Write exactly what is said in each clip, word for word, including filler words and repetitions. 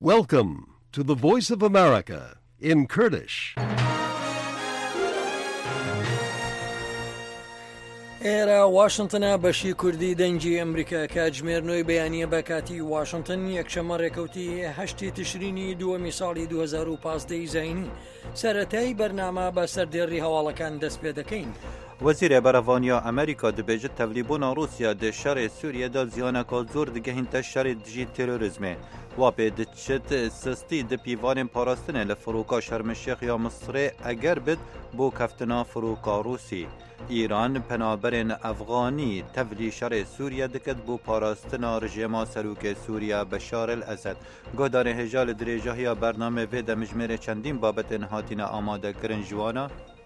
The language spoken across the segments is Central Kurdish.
Welcome to the Voice of America in Kurdish. ئێرە واشنتنە بەشی کوردی دەنگی ئەمریکا کاتژمێرنەوەی بەیانیە بە کاتی واشنتن یەکشەمە ڕێکەوتی هەشتی تشرینی دووەمی ساڵی دوو هەزار و پانزدە زاینی سەرەتایی بەرنامە بە سەردێڕی هەواڵەکان دەست پێ دەکەین. وزیر بەرەڤانیا ئەمریکا دەبێژێت تەڤلیبوونا رووسیا دە شەڕێ سووریەدا زیانەکە زۆر دگەهینتە شەڕێ دژی تێرۆریزمێ وا پێ دەچێت سستی دە پیڤانên parastinê li firoka Şermişêx ya Misrê eger bit bû keftina firoka Rûsî. İran penaberên Efganî tevlî şerê Sûriye dikit bû parastina rejima serokê Sûriya Beşar el-Esed. Godarê hêja li dirêjahiya bername vê de mijmêrê çendîn babetên hatîne amadekirin ji wan e.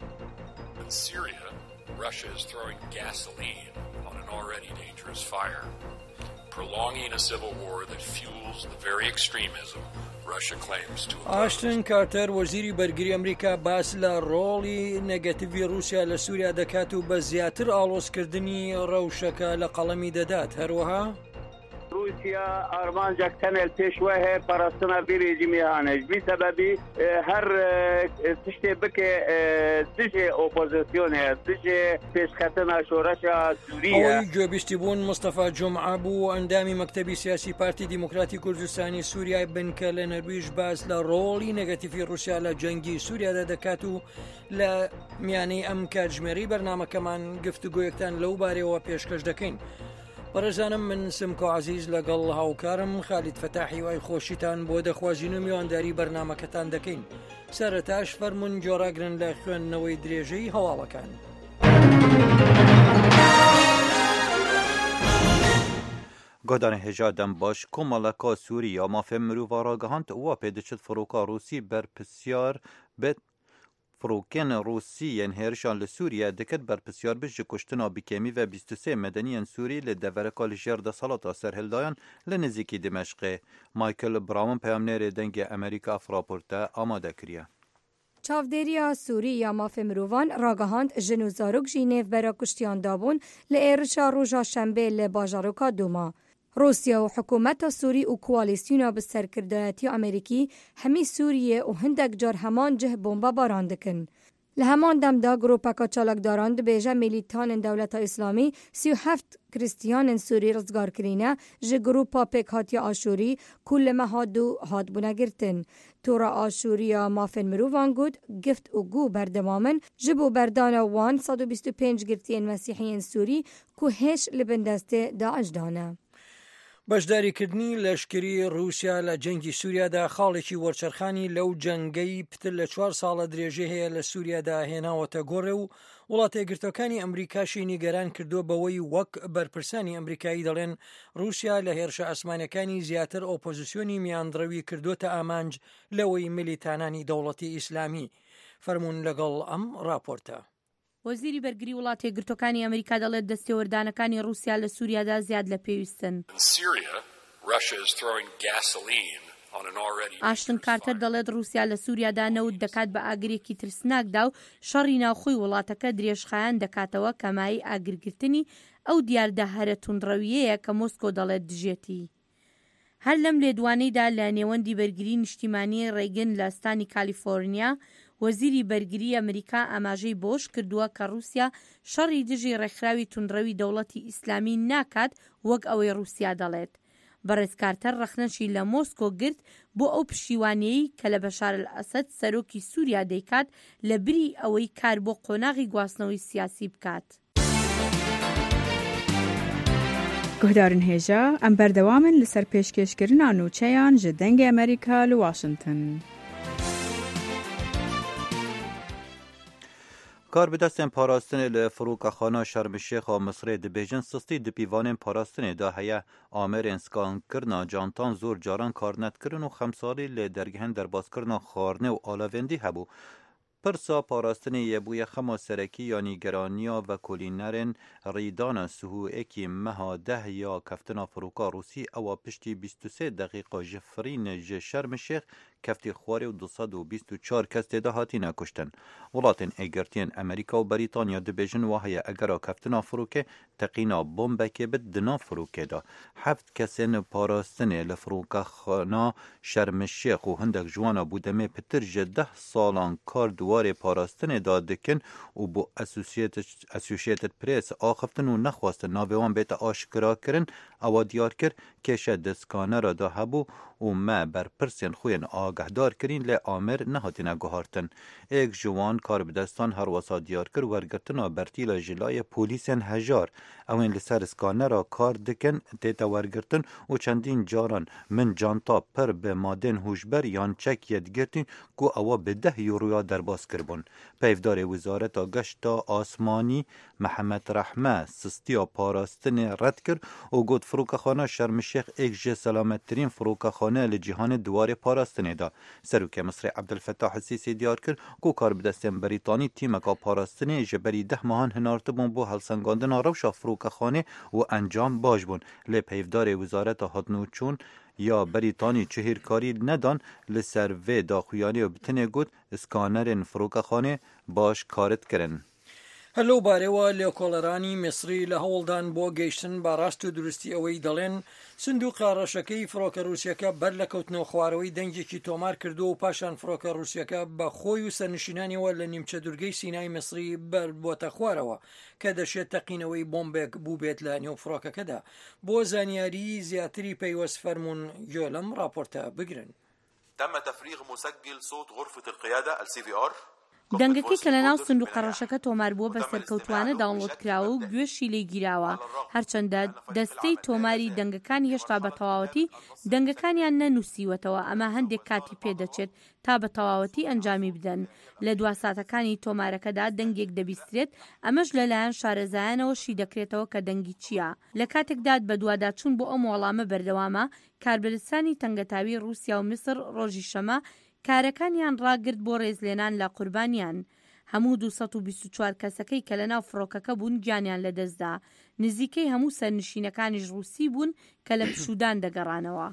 Russia is throwing gasoline on an already dangerous fire, prolonging a civil war that fuels the very extremism Russia claims to oppose. ئاشتن کارتەر وەزیری بەرگری ئەمریکا باس لە ڕۆڵی نێگەتیڤی رووسیا لە سووریا دەکات و بە زیاتر ئاڵۆزکردنی ڕەوشەکە لە قەڵەمی دەدات. هەروەها روسیا ئارمانجێک تەنێل پێشوە هەیە پاراستنا بی رێژیمی هانەش بی سەبەبی هەر تشتێ بکێ دژێ ئۆپۆزیسیۆن هەیە دژێ پێشکەتنا شۆڕەشە سووریە. ئەوەی گوێبیستی بوون مستەفا جومعە بوو ئەندامی مەکتەبی سیاسی پارتی دیموکراتی کوردستانی سووریای بنکە لە نەرویج باس لە ڕۆڵی نێگەتیڤی رووسیا لە جەنگی سووریادا دەکات و لە میانەی ئەم کاتژمێری بەرنامەکەمان گفتوگۆیەکتان لەو بارەوە پێشکەش دەکەین. بەڕێزانم من سمکۆ عەزیز لەگەڵ هاوکارم خالید فەتاحی وای خۆشیتان بۆ دەخوازین و میوانداری بەرنامەکەتان دەکەین. سەرەتاش فەرمون جۆراگرن لە خوێندنەوەی درێژەی هەواڵەکان. Godarên hêja dembaş Komaleka Sûriya mafê mirova ragihand wa pê diçit firoka Rûsî berpisyar bet Firokên Rûsî yên hêrişan li Sûriye dikit berpisyar bi ji kuştina bikemî ve bîst û sê medeniyên Sûrî li devereka li jêr desalata serhildayan li nizîkî Dimeşqê. Michael Brown peyamnêrê dengê Amerîka ev raporte amade kiriye. Çavdêriya Sûrî ya mafê mirovan ragihand jin û zarok jî nêvbera kuştiyan dabûn li êrişa roja şembê li bajaroka Duma. روسیا و حکومت سوری و کوالسیونا به سرکردایتی امریکی همی سوریه و هندک جار همان جه بمبا باران دکن. لهمان دم دا گروپاکا چالکداران دبیجه میلیتان دولت اسلامی سی و هفت کریستیان سوری رزگار کرینه جه گروپا پیک هاتیا آشوری کل مهادو هاد بونه گرتن. تورا آشوریا مافن مروفان گود گفت و گو بردمامن جبو بردان وان صد و بیست و پنج گرتین مسیحیین سوری که هش لبندسته داعش دانه. بەشداریکردنی لەشکری رووسیا لە جەنگی سووریادا خاڵێکی وەرچەرخانی لەو جەنگەی پتر لە چوار ساڵە درێژێ هەیە لە سووریادا هێناوەتە گۆڕێ و وڵاتە یەکگرتوەکانی ئەمریکاشی نیگەران کردووە بەوەی وەک بەرپرسانی ئەمریکایی دەڵێن رووسیا لە هێرشە ئەسمانەکانی زیاتر ئۆپۆزیسیۆنی میاندڕەوی کردوتە ئامانج لەوەی میلیتانانی دەوڵەتی ئیسلامی. فەرموون لەگەڵ ئەم راپۆرتە. وەزیری بەرگری وڵاتە یەکگرتوەکانی ئەمریکا دەڵێت دەستێوەردانەکانی رووسیا لە سووریادا زیاد لە پێویستن. ئاشتن کارتەر دەڵێت رووسیا لە سووریادا نەوت دەکات بە ئاگرێکی ترسناکدا و شەڕی ناوخۆی وڵاتەکە درێژخایان دەکاتەوە کەمای ئاگرگرتنی ئەو دیاردە هەرە توندڕەویەیە کە مۆسکۆ دەڵێت دژێتی. هەر لەم لێدوانەیدا لە نێوەندی بەرگری نیشتیمانی ڕێگن لە ستانی کالیفۆرنیا وەزیری بەرگری ئەمریکا ئاماژەی بۆش کردووە کە رووسیا شەڕی دژی ڕێکخراوی توندڕەوی دەوڵەتی ئیسلامی ناکات وەک ئەوەی رووسیا دەڵێت. بەڕێزکارتەر ڕەخنەشی لە مۆسکۆ گرت بۆ ئەو پشیوانەیەی کە لە بەشار ئەسەد سەرۆکی سووریا دەیکات لە بری ئەوەی کار بۆ قۆناغی گواستنەوەی سیاسی بکات. گۆدارن هێژە ئەم بەردەوامن لەسەر پێشکەشکردنا نوچەیان ji dengê ئەمریکا li Washington. کار به دستên parastinê li Firokexana Şermişêxa Misrê dibêjin sistî di pîvanên parastinê da heye amerên skankirina cantan zor caran karnetkirin û xemsalî lê dergehên derbazkirina xwarinê û alavendî hebû. پرسا پاراستنی یبوی خما سرکی یا نیگرانیا و کلینرن ریدان سهو اکی مها ده یا کفتنا فروکا روسی او پشتی بیست و سه دقیقه جفرین ج شرم شیخ کفتی خواری و دوصد و بیست و چهار کس تیده هاتی نکشتن. ولاتن اگرتین امریکا و بریتانیا دبیجن واهی اگرا کفتنا فروکه تقینا بومبکه بد دنا فروکه دا. هفت کسین پاراستنی لفروکا خانا شرم شیخ و هندک جوانا بودمه پتر جده سالان کار دوار پاراستنی دا دکن و بو اسوسییتد پریس آخفتن و نخواستن ناویوان بیت آشکرا کرن او دیار کر کشه دسکانه را دا هبو و ما بر پرسین خوین آگهدار کرین لی آمر نهاتینا گوهارتن. ایک جوان کار بدستان هر واسا دیار کر ورگرتنا برتیلا جلای پولیسین هجار اوین لسر اسکانه را کار دکن تیتا ورگرتن و چندین جاران من جانتا پر به مادن هوشبر یان چک یدگرتین گو اوا به ده یورویا درباس کربون. پیفدار وزارت گشتا آسمانی محمد رحمه سستیا پاراستن رد کر و گود فروکخانه شرم شیخ ایک جه سلامت ترین فروکخانه لجیهان دوار پاراستنه دا. سروک مصر عبدالفتاح السیسی دیار کر گو کار بدستن بریتانی تیمکا پاراستنه جبری ده ماهان هنارتبون بو هلسنگاندن روشا فروکخانه و انجام باش بون. لی پیفدار وزارت هاتنو چون یا بریتانی چهیرکاری ندان لسر و داخویانی و بتنه گود اسکانرین فروکخانه باش کارت کرن. هەلو بارەوە لێ کۆڵەرانی میسری لە هەوڵدان بۆ گەیشتن بە ڕاست و دروستی ئەوەی دەڵێن سندوق ڕەشەکەی فڕۆکە رووسیەکە بەر لە کەوتنەوە خوارەوەی دەنگێکی تۆمار کردو و پاشان فڕۆکە رووسیەکە بە خۆی و سەرنشینانیەوە لە نیمچە دوورگەی سینای میسری بەر بۆتە خوارەوە کە دەشێت تەقینەوەی بۆمبێک بوو بێت لە نێو فڕۆکەکەدا. بۆ زانیاری زیاتری پەیوەست فەرمونون گوێ لەم راپۆرتە بگرن. تم تفريغ مسجل صوت غرفة القيادة السي في آر دەنگەکەی کە لە ناو سندوقە ڕەشەکە تۆمار بووە بە سەرکەوتوانە داونلۆد کراوە و گوێشی لێ گیراوە. هەرچەندە دەستەی تۆماری دەنگەکانی هێشتا بە تەواوەتی دەنگەکانیان نەنووسیوەتەوە ئەمە هەندێک کاتی پێدەچێت تا بە تەواوەتی ئەنجامی بدەن. لە دوا ساتەکانی تۆمارەکەدا دەنگێک دەبیسترێت ئەمەش لەلایەن شارەزایانەوەشی دەکرێتەوە کە دەنگی چییە. لە کاتێکدات بە دوواداچوون بۆ ئەم وەڵامە بەردەوامە کاربەرستانی تەنگەتاوی رووسیا و میسر ڕۆژی شەمە کارەکانیان ڕاگرت بۆ ڕێزلێنان لە قوربانیان. هەموو دووسەد و بیست و چوار کەسەکەی کە لە ناو فڕۆکەکە بوون گیانیان لەدەستدا. نزیکەی هەموو سەرنشینەکانیش رووسی بوون کە لە پشودان دەگەڕانەوە.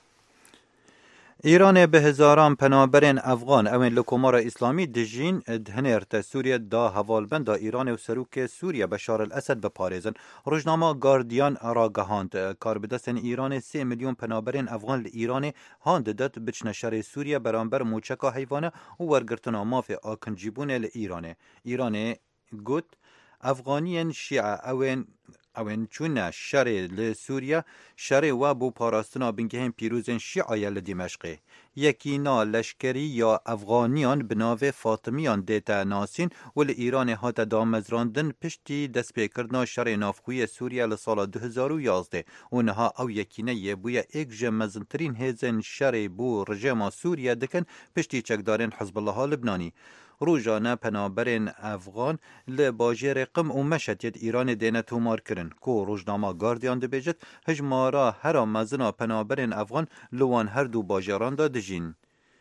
ایران به هزاران پناهبرین افغان اوین لکومار اسلامی دجین دهنرت سوریه دا حوالبند دا ایران و سروک سوریه بشار الاسد بپارێزن. روزنامه گاردیان را گهاند کاربدستن ایران سه میلیون پناهبرین افغان ایران هاند داد بچنه شر سوریه برانبر موچکا حیوانه و ورگرتنا ماف آکنجیبون ایران. ایران گوت افغانیان شیعه اوین اوین چون شر لسوریه شر و بو پاراستنا بنگهن پیروزن شیعه لدمشقه. یکی نا لشکری یا افغانیان بناوه فاطمیان دیتا ناسین و ایران هات دامزراندن پشتی دست پیکردنا شر نافخوی سوریه لسال دو هزار و یازده. اونها او یکینه یه بویا ایک جمزنترین هزن شر بو رژیم سوریه دکن پشتی چکدارن حزب الله لبنانی. روزانه پناهبرین افغان لباجه رقم و مشتیت ایران دینه تومار کرن کو روزنامه گاردیان دبیجت هجمارا هر مزنا پناهبرین افغان لوان هر دو باجران دا دجین.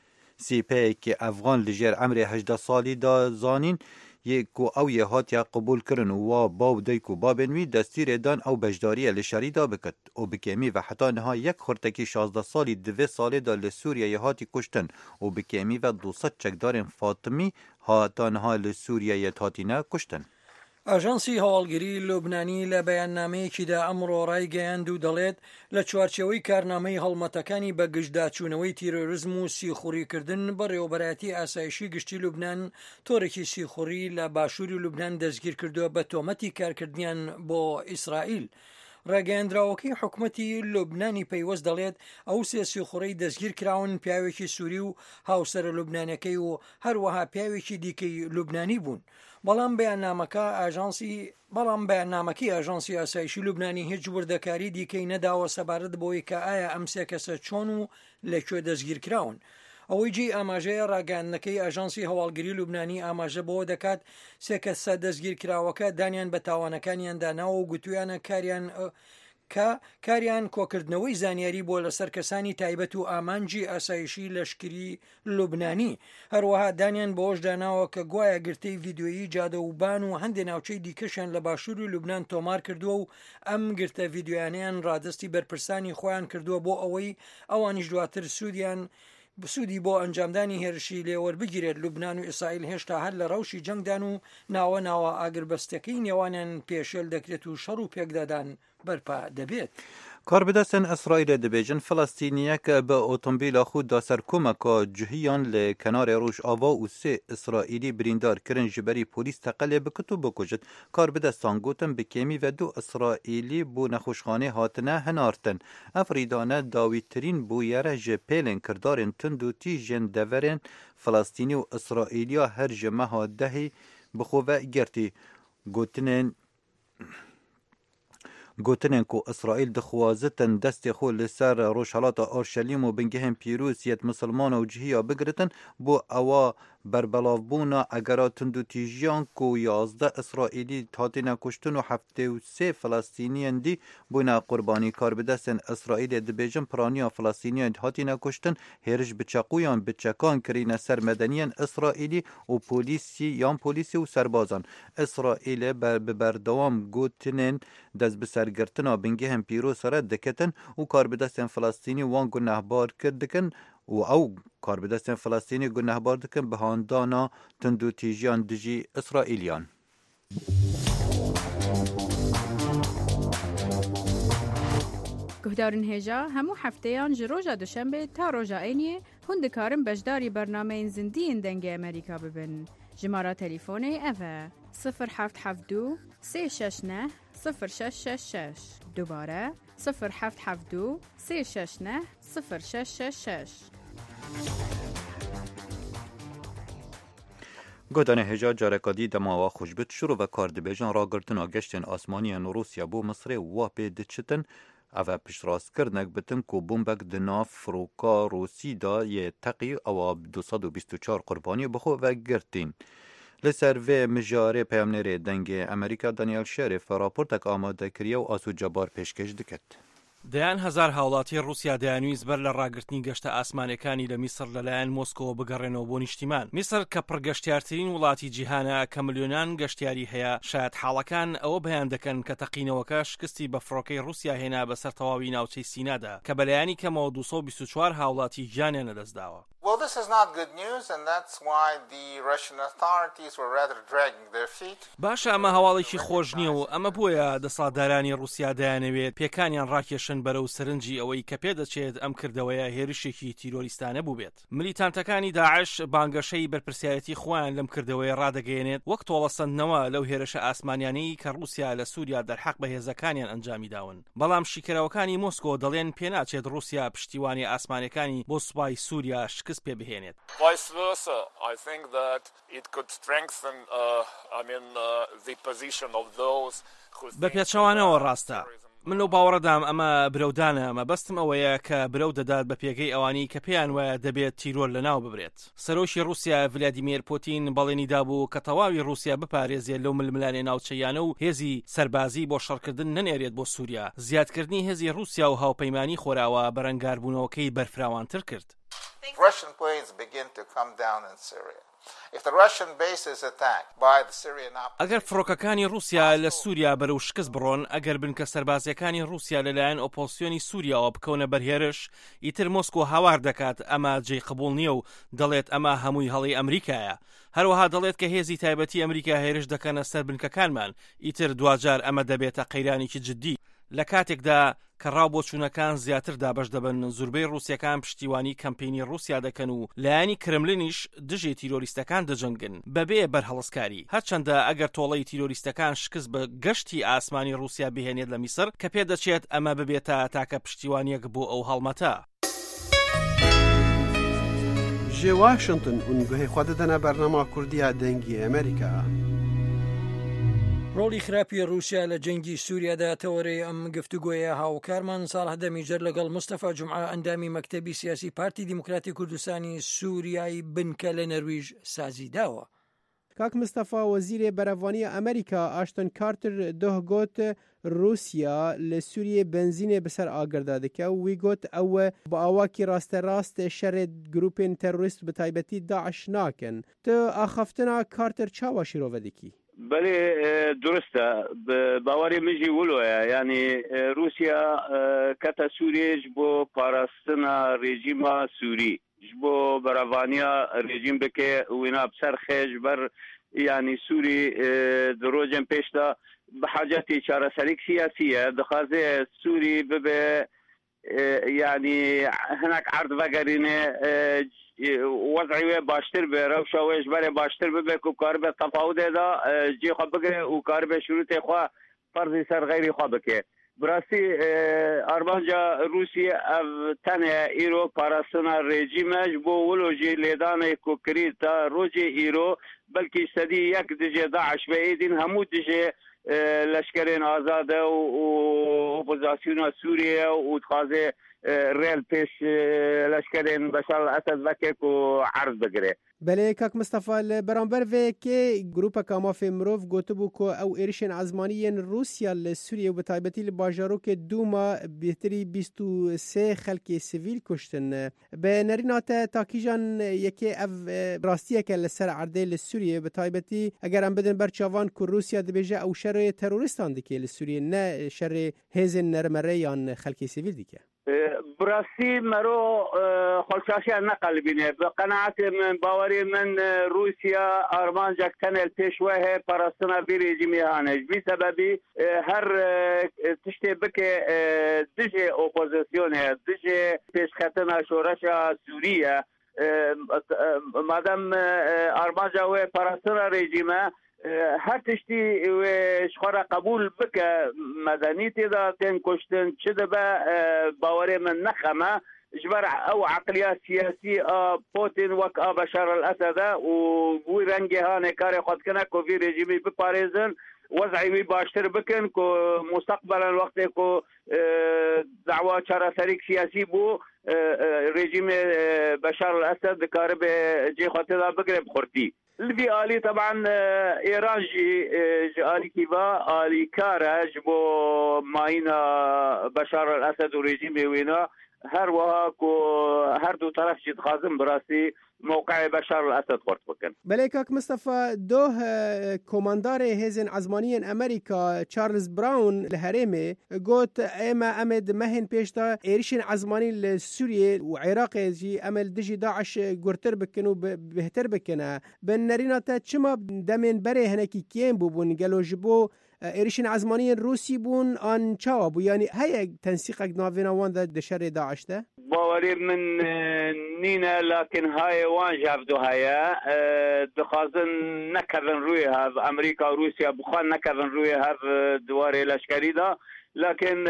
سیپه که افغان لجر عمر هجده سالی دا زانین یکو او یه هات یا قبول کرن و باو دیکو بابنوی دستیر دان او بجداری لشری دا بکت او بکیمی و حتی نها یک خورتکی شازده سالی دوه سالی دا لسوریه یه هاتی کشتن او بکیمی و دوصد چکدار فاطمی حتی نها لسوریه یه هاتی نه کشتن. ئاژانسی هەواڵگیری لوبنانی لە بەیاننامەیەکیدا ئەمڕۆ ڕایگەیاند و دەڵێت لە چوارچێوەی کارنامەی هەڵمەتەکانی بە گشتداچوونەوەی تیرۆریزم و سیخوڕیکردن بە ڕێوەبەرایەتی ئاسایشی گشتی لوبنان تۆڕێکی سیخوڕی لە باشووری لوبنان دەستگیر کردووە بە تۆمەتی کارکردنیان بۆ ئیسرائیل. ڕاگەیاندراوەکەی حکوومەتی لوبنانی پەیوەست دەڵێت ئەو سێ سیخوڕەی دەستگیر کراون پیاوێکی سووری و هاوسەرە لوبنانەکەی و هەروەها پیاوێکی دیکەی لوبنانی بوون. بەڵام بەیاننامەکە ئاژانسی بەڵام بەیاننامەکەی ئاژانسی ئاسایشی لوبنانی هیچ وردەکاری دیکەی نەداوە سەبارەت بۆی کە ئایا ئەم سێ کەسە چۆن و لەکوێ دەستگیر کراون. ئەوەی جێی ئاماژەیە ڕاگەیاندنەکەی ئاژانسی هەواڵگیری لوبنانی ئاماژە بۆ دەکات سێ کەسە دەستگیر کراوەکە دانیان بە تاوانەکانیان داناوە و گوتویانە کاریان کە کاریان کۆکردنەوەی زانیاری بۆ لەسەر کەسانی تایبەت و ئامانجی ئاسایشی لەشکری لوبنانی. هەروەها دانیان بەوەش داناوە کە گوایە گرتەی ڤیددیۆیی جادەوبان و هەندێک ناوچەی دیکەشیان لە باشوور و لوبنان تۆمار کردووە و ئەم گرتە ڤیددیۆیانیان ڕادستی بەرپرسانی خۆیان کردووە بۆ ئەوەی ئەوانیش دواتر سوودیان بسوودی بۆ ئەنجامدانی هێرشی لێوەربگیرێت. لوبنان و ئیسرائیل هێشتا هەر لە ڕەوشی جەنگدان و ناوە ناوە ئاگربەستەکەی نێوانیان پێشێل دەکرێت و شەڕ و پێکدادان بەرپا دەبێت. کاربدەستن ئەسرائیل دەبێژن فلەستینیەک بە ئۆتۆمبیلا خود دا سەر کۆمەکە جوهیان لە کەنارێ ڕۆژ ئاوا و سێ ئیسرائیلی بریندار کردن ji berî polîs teqelê biket û bikujit. Karbidestan gotin bi kêmî ve du İsraîlî bû nexweşxanê hatine hinartin. Ev rîdane dawîtirîn bûyere ji pêlên kirdarên tund û tîjên deverên Filastînî û İsraîliya her ji meha dehê bi xwe ve girtî. Gotinên Gotinên ku İsraîl dixwazitin destê xwe li ser rojhilata Orşelîm û bingehên pîroziyet misilman û cihiya bigiritin bû ewa berbelavbûna egera tund û tîjiyan ku yazdeh İsraîlî hatine kuştin û heftê û sê Filastîniyên dî bûne qurbanî. Karbidestên İsraîlê dibêjin piraniya Filastîniyan hatine kuştin hêriş bi çeqûyan bi çekan kirîne ser medeniyên İsraîlî û polîsî yan polîsî û serbazan. İsraîlê bi berdewam gotinên dest bi sergirtina bingehên pîroz re diketin û karbidestên Filastînî wan gunehbar kir dikin û ew karbidestên Filastînî gunehbar dikin bi handana tund û tîjiyan dijî İsraîliyan. Guhdarên hêja hemû hefteyan ji roja duşembe ta roja Êniyê hûn dikarin beşdarî bernameyên zindiyên dengê Amerîka bibin. Jimara telîfonê ev e sıfır heft heft du sê şeş neh sıfır şeş şeş şeş. Dubare sıfır heft heft du sê şeş neh sıfır şeş şeş şeş. Godana hêja carekadî demawa xweşbit şûr ve kardibêjan ragirtina geştên asmaniyên Rûsya bû Misrê wa pê diçitin. Ev piştrastkirinek bitin ku bombek di nav firoka Rûsî da yê teqî ewa du sed û bîst û çar qurbanî bi xwe vegirtîn. Li ser vê mijarê peyamnerê dengê Amerîka Daniel Sherif raportek amade kiriye û asûcebar pêşkêş diket. دەیان هەزار هاوڵاتی رووسیا دەیانویست بەر لە ڕاگررتنی گەشتە ئاسمانەکانی لە میسر لەلایەن مۆسکۆوە بگەڕێنەوە بۆ نیشتیمان. میسر کە پڕگەشتیارترین وڵاتی جیهانە کە ملیۆنان گەشتیاری هەیە شاید حاڵەکان ئەوە بەیان دەکەن کە تەقینەوەکە شکستی بە فڕۆکەی رووسیا هێنا بەسەر تەواوی ناوچەی سینادا کە بەلایانی کەمەوە دووسەد و بیست و چوار هاوڵاتی گیانیان لەدەستداوە. Well, this is not good news, and that's why the Russian authorities were rather dragging their feet. باشە ئەمە هەواڵێکی خۆش نییە و ئەمە بۆیە دەسەڵاتدارانی رووسیا دەیانەوێت پێکانیان ڕاکێشن بەرەو سەرنجی ئەوەی کە پێدەچێت ئەم کردەوەیە هێرشێکی تیرۆریستانە بووبێت. ملیتانتەکانی داعش بانگەشەی بەرپرسیارەتی خۆیان لەم کردەوەی ڕادەگەیەنێت وەک تۆڵەسەندنەوە لەو هێرشە ئاسمانیانەی کە رووسیا لە سووریا دەرحەق بە هێزەکانیان ئەنجامی داون. بەڵام شیکەرەوەکانی مۆسکۆ دەڵێن پێناچێت رووسیا پشتیوانی ئاسمانەکانی بۆ سوپای سووریا شکست پێ بهێنێت. Vice versa, I think that it could strengthen, uh, I mean, uh, the position of those who. بە پێچەوانەوە ڕاستە. من لەو باوەڕەدام ئەمە برەودانە مەبەستم ئەوەیە کە برەو دەدات بە پێگەی ئەوانی کە پێیان وایە دەبێت تیرۆر لەناو ببرێت. سەرۆشی رووسیا ڤلادیمیر پوتین بەڵێنیدا بوو کە تەواوی رووسیا بپارێزێت لەو ململانێ ناوچەیانە و هێزی سەربازی بۆ شەڕکردن نەنێرێت بۆ سووریا. زیادکردنی هێزی رووسیا و هاوپەیمانی خۆراوە بەرەنگاربوونەوەکەی بەرفراوانتر کرد. Russian planes begin to come down in Syria. If the Russian base is attacked by the Syrian opposition. ئەگەر فڕۆکەکانی رووسیا لە سووریا بەرەو شکست بڕۆن ئەگەر بنکە سەربازیەکانی رووسیا لەلایەن ئۆپۆزیسیۆنی سووریاوە بکەونە بەرهێرش ئیتر مۆسکۆ هاوار دەکات ئەمە جێی قبوڵ نییە و دەڵێت ئەمە هەمووی هەڵی ئەمریکایە. هەروەها دەڵێت کە هێزی تایبەتی ئەمریکا هێرش دەکەنە سەر بنکەکانمان ئیتر دوجار ئەمە دەبێتە قەیرانێکی جددی. لە کاتێکدا کە ڕاوبۆچوونەکان زیاتر دابەش دەبن زوربەی رووسیەکان پشتیوانی کەمپینی رووسیا دەکەن و لایانی کرملینیش دژی تیرۆریستەکان دەجەنگن بەبێ بەرهەڵسکاری هەرچەندە ئەگەر تۆڵەی تیرۆریستەکان شکست بە گەشتی ئاسمانی رووسیا بهێنێت لە میسر کە پێدەچێت ئەمە ببێتە تاکە پشتیوانیەک بۆ ئەو هەڵمەتە. ji Washington û guhê xwe didine bernama Kurdiya dengê Amerîka. ڕۆڵی خراپی رووسیا لە جەنگی سووریادا تەوەرەی ئەم گفتوگۆیە هاوکارمان ساڵح دەمیجەر لەگەڵ مستەفا جومعە ئەندامی مەکتەبی سیاسی پارتی دیموکراتی کوردستانی سووریایی بنکە لە نەرویژ سازی داوە. کاک مصطفی وزیر بروانی امریکا آشتون کارتر ده گوت روسیا لسوریه بنزین بسر آگرداده که وی گوت او با آواکی راست راست شر گروپین تروریست به تایبتی داعش ناکن. تو آخفتنا کارتر چاواشی رو ودکی؟ بله درسته باوری میجی ولوه یعنی روسیا کتا سوریه جبو پاراستنا رژیم سوری جبو بروانیا رژیم بکه وینا بسر خیج بر یعنی سوری دروجن پیشتا بحاجتی چاره سریک سیاسیه دخوازه سوری ببه يعني هناك عرض وقرينه وضعي باشتر بروشة ويجبر باشتر ببك وكاربة تفاوض هذا جي خبك وكاربة شروط خوا فرض سر غير خبك براسي أربعة روسيا تانية إيرو باراسنا رژیمش بو ولوجي ليدانه كوكريتا روجي إيرو بلكي سدي يك دجي داعش بأيدين همو دجي لشکرین آزاده و اپوزاسیون سوریه و تخازه ریل پیش لشکرین بشار الاسد وکه کو عرض بگره. بله کاک مصطفی برانبر و که گروپ کامافی مروف گوته بو که او ایرشن عزمانی روسیا لسوریه و بتایبتی لباجارو که دوما بهتری بیست و سه خلکی سیویل کشتن به نرینات تاکیجان یکی او راستیه که لسر عرده لسوریه بتایبتی اگر هم بدن برچاوان که روسیا دبیجه او شر تروریستان دیگه لسوریه نه شر هزن نرمره یا خلکی سیویل دیگه. براسي مرو خلشاشي نقل بينه بقناعة من باوري من روسيا أرمان جاكتن البيشوه براسنا بريجيمي هانج بسبب هر تشتي بك دجي اوبوزيسيون دجي بيش خطنا شورشا سوريا مادام أرمان جاوه براسنا ريجيمه هر تشتی و شخورا قبول بکه مدنیتی دا تین کشتن چه دا با باوری من نخمه جبر او عقلیات سیاسی پوتین وک بشار الاسد و بوی رنگی ها نکار خود کنه که وی رژیمی بپاریزن وضعی وی باشتر بکن که مستقبلا وقتی که دعوه چاره سریک سیاسی بو رژیم بشار الاسد کار به جی خود دا بگره بخورتی الفي آلي طبعا إيران جي آلي كيفا آلي كارا جبو ماينا بشار الأسد وريجيمي وينا هر وهاكو هر دو طرف جيد خازم براسي موقع بشار الأسد خورت بكن. بليكاك مصطفى دوه كوماندار هزن عزماني أمريكا تشارلز براون الهرمي قوت اما امد مهن بيشتا ايرشن عزماني لسوريا وعراق جي امل دجي داعش قرتر بكن وبهتر بكن بنرينا تشما دمين بري هناكي كيم بوبون قالوا جبو ايرشن عزماني روسي بون ان تشاوبو يعني هي تنسيقك نافينا وان دشر داعش ده باوري من نينا لكن هاي وان جابدو هيا دخازن نكفن رويها امريكا وروسيا بخان نكفن رويها دواري لشكري دا لكن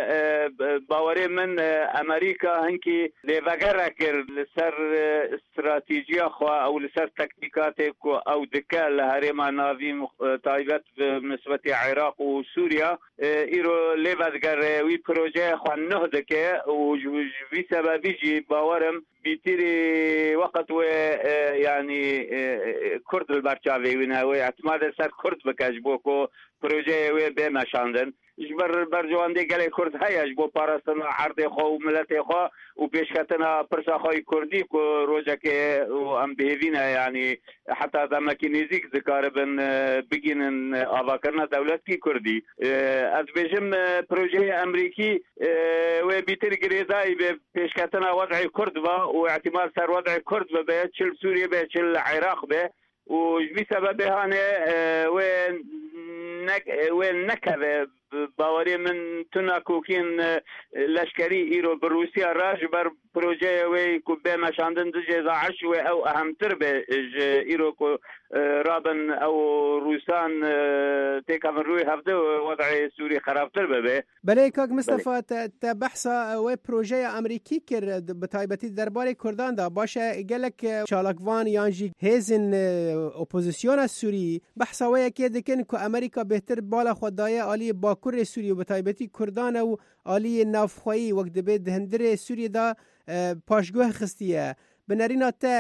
باوري من امريكا هنكي لفقرة كر لسر استراتيجية خوا او لسر تكتيكاتك او دكال هريما نافي طايبت بنسبة عراق وسوريا ايرو لفقرة وي بروجي خوا نهدك وفي سبب يجي باورم بيتيري وقت و يعني كرد البرشاوي وينها اعتماد سر كرد بكاجبوكو بروجي وي بمشاندن جبر برجواندي قال كرد هيا جبو باراستنا عرض خو ملت خو وبيشكتنا برشا خوي كردي كو روجك وام بهيفينا يعني حتى دما كينيزيك ذكر بن بيجين افاكرنا دولتي كردي از بيجم بروجي امريكي وبيتر غريزاي بيشكتنا وضع كرد با واعتماد سر وضع كرد به تشل سوريا به تشل العراق به وبسبب هانه وين نك وين نكبه باوري من تناكوكين لشكري ايرو بروسيا راج بر بروجي وي كوبي مشاندن دجي داعش او اهمتر به ايرو كو رابن او روسان تيكافن روي هفده وضع سوري خرابتر به بله كاك مصطفى تبحثا و بروجي امريكي كر بتايبتي درباري كردان دا باشه قالك شالكوان يانجي هيزن اوبوزيسيون السوري بحثا ويا كيدكن كو امريكا بهتر بالا خدايا علي باكور سوريا وبتايبتي كردان او علي نافخوي وقت بيد هندره سوريا دا پاشگوه خستیه بنرینات تا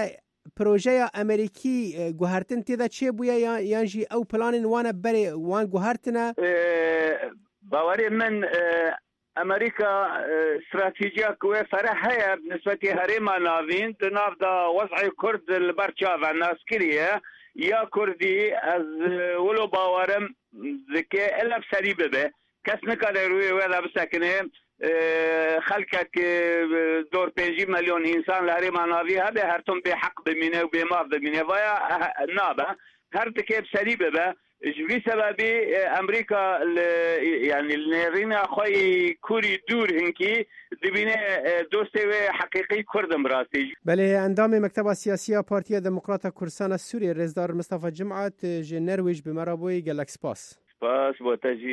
پروژه امریکی گوهرتن تیدا چه بویا یانجی او پلان وانا بری وان گوهرتنا باوري من امريكا استراتيجيه قويه فرحيه بالنسبه هريما نافين تناف دا وضع كرد البرشاف الناسكريه يا كردي از ولو باورم ذكي الا بسريبه به كسنك روي ولا بسكنه خلقك دور بيجي مليون انسان لهريما نافي هذا هرتم بحق بمينه وبماف بمينه ويا نابه هرتك بسريبه به جوی سببی امریکا يعني النيرينا خوي كوري دور هنكي دبينه دوستي حقيقي كردم براسي. بله اندام مکتب سیاسی پارتی دموکرات کردستان سوریه رزدار مصطفی جمعت جنرویج به مرابوی گلکس پاس. پاس با تجی.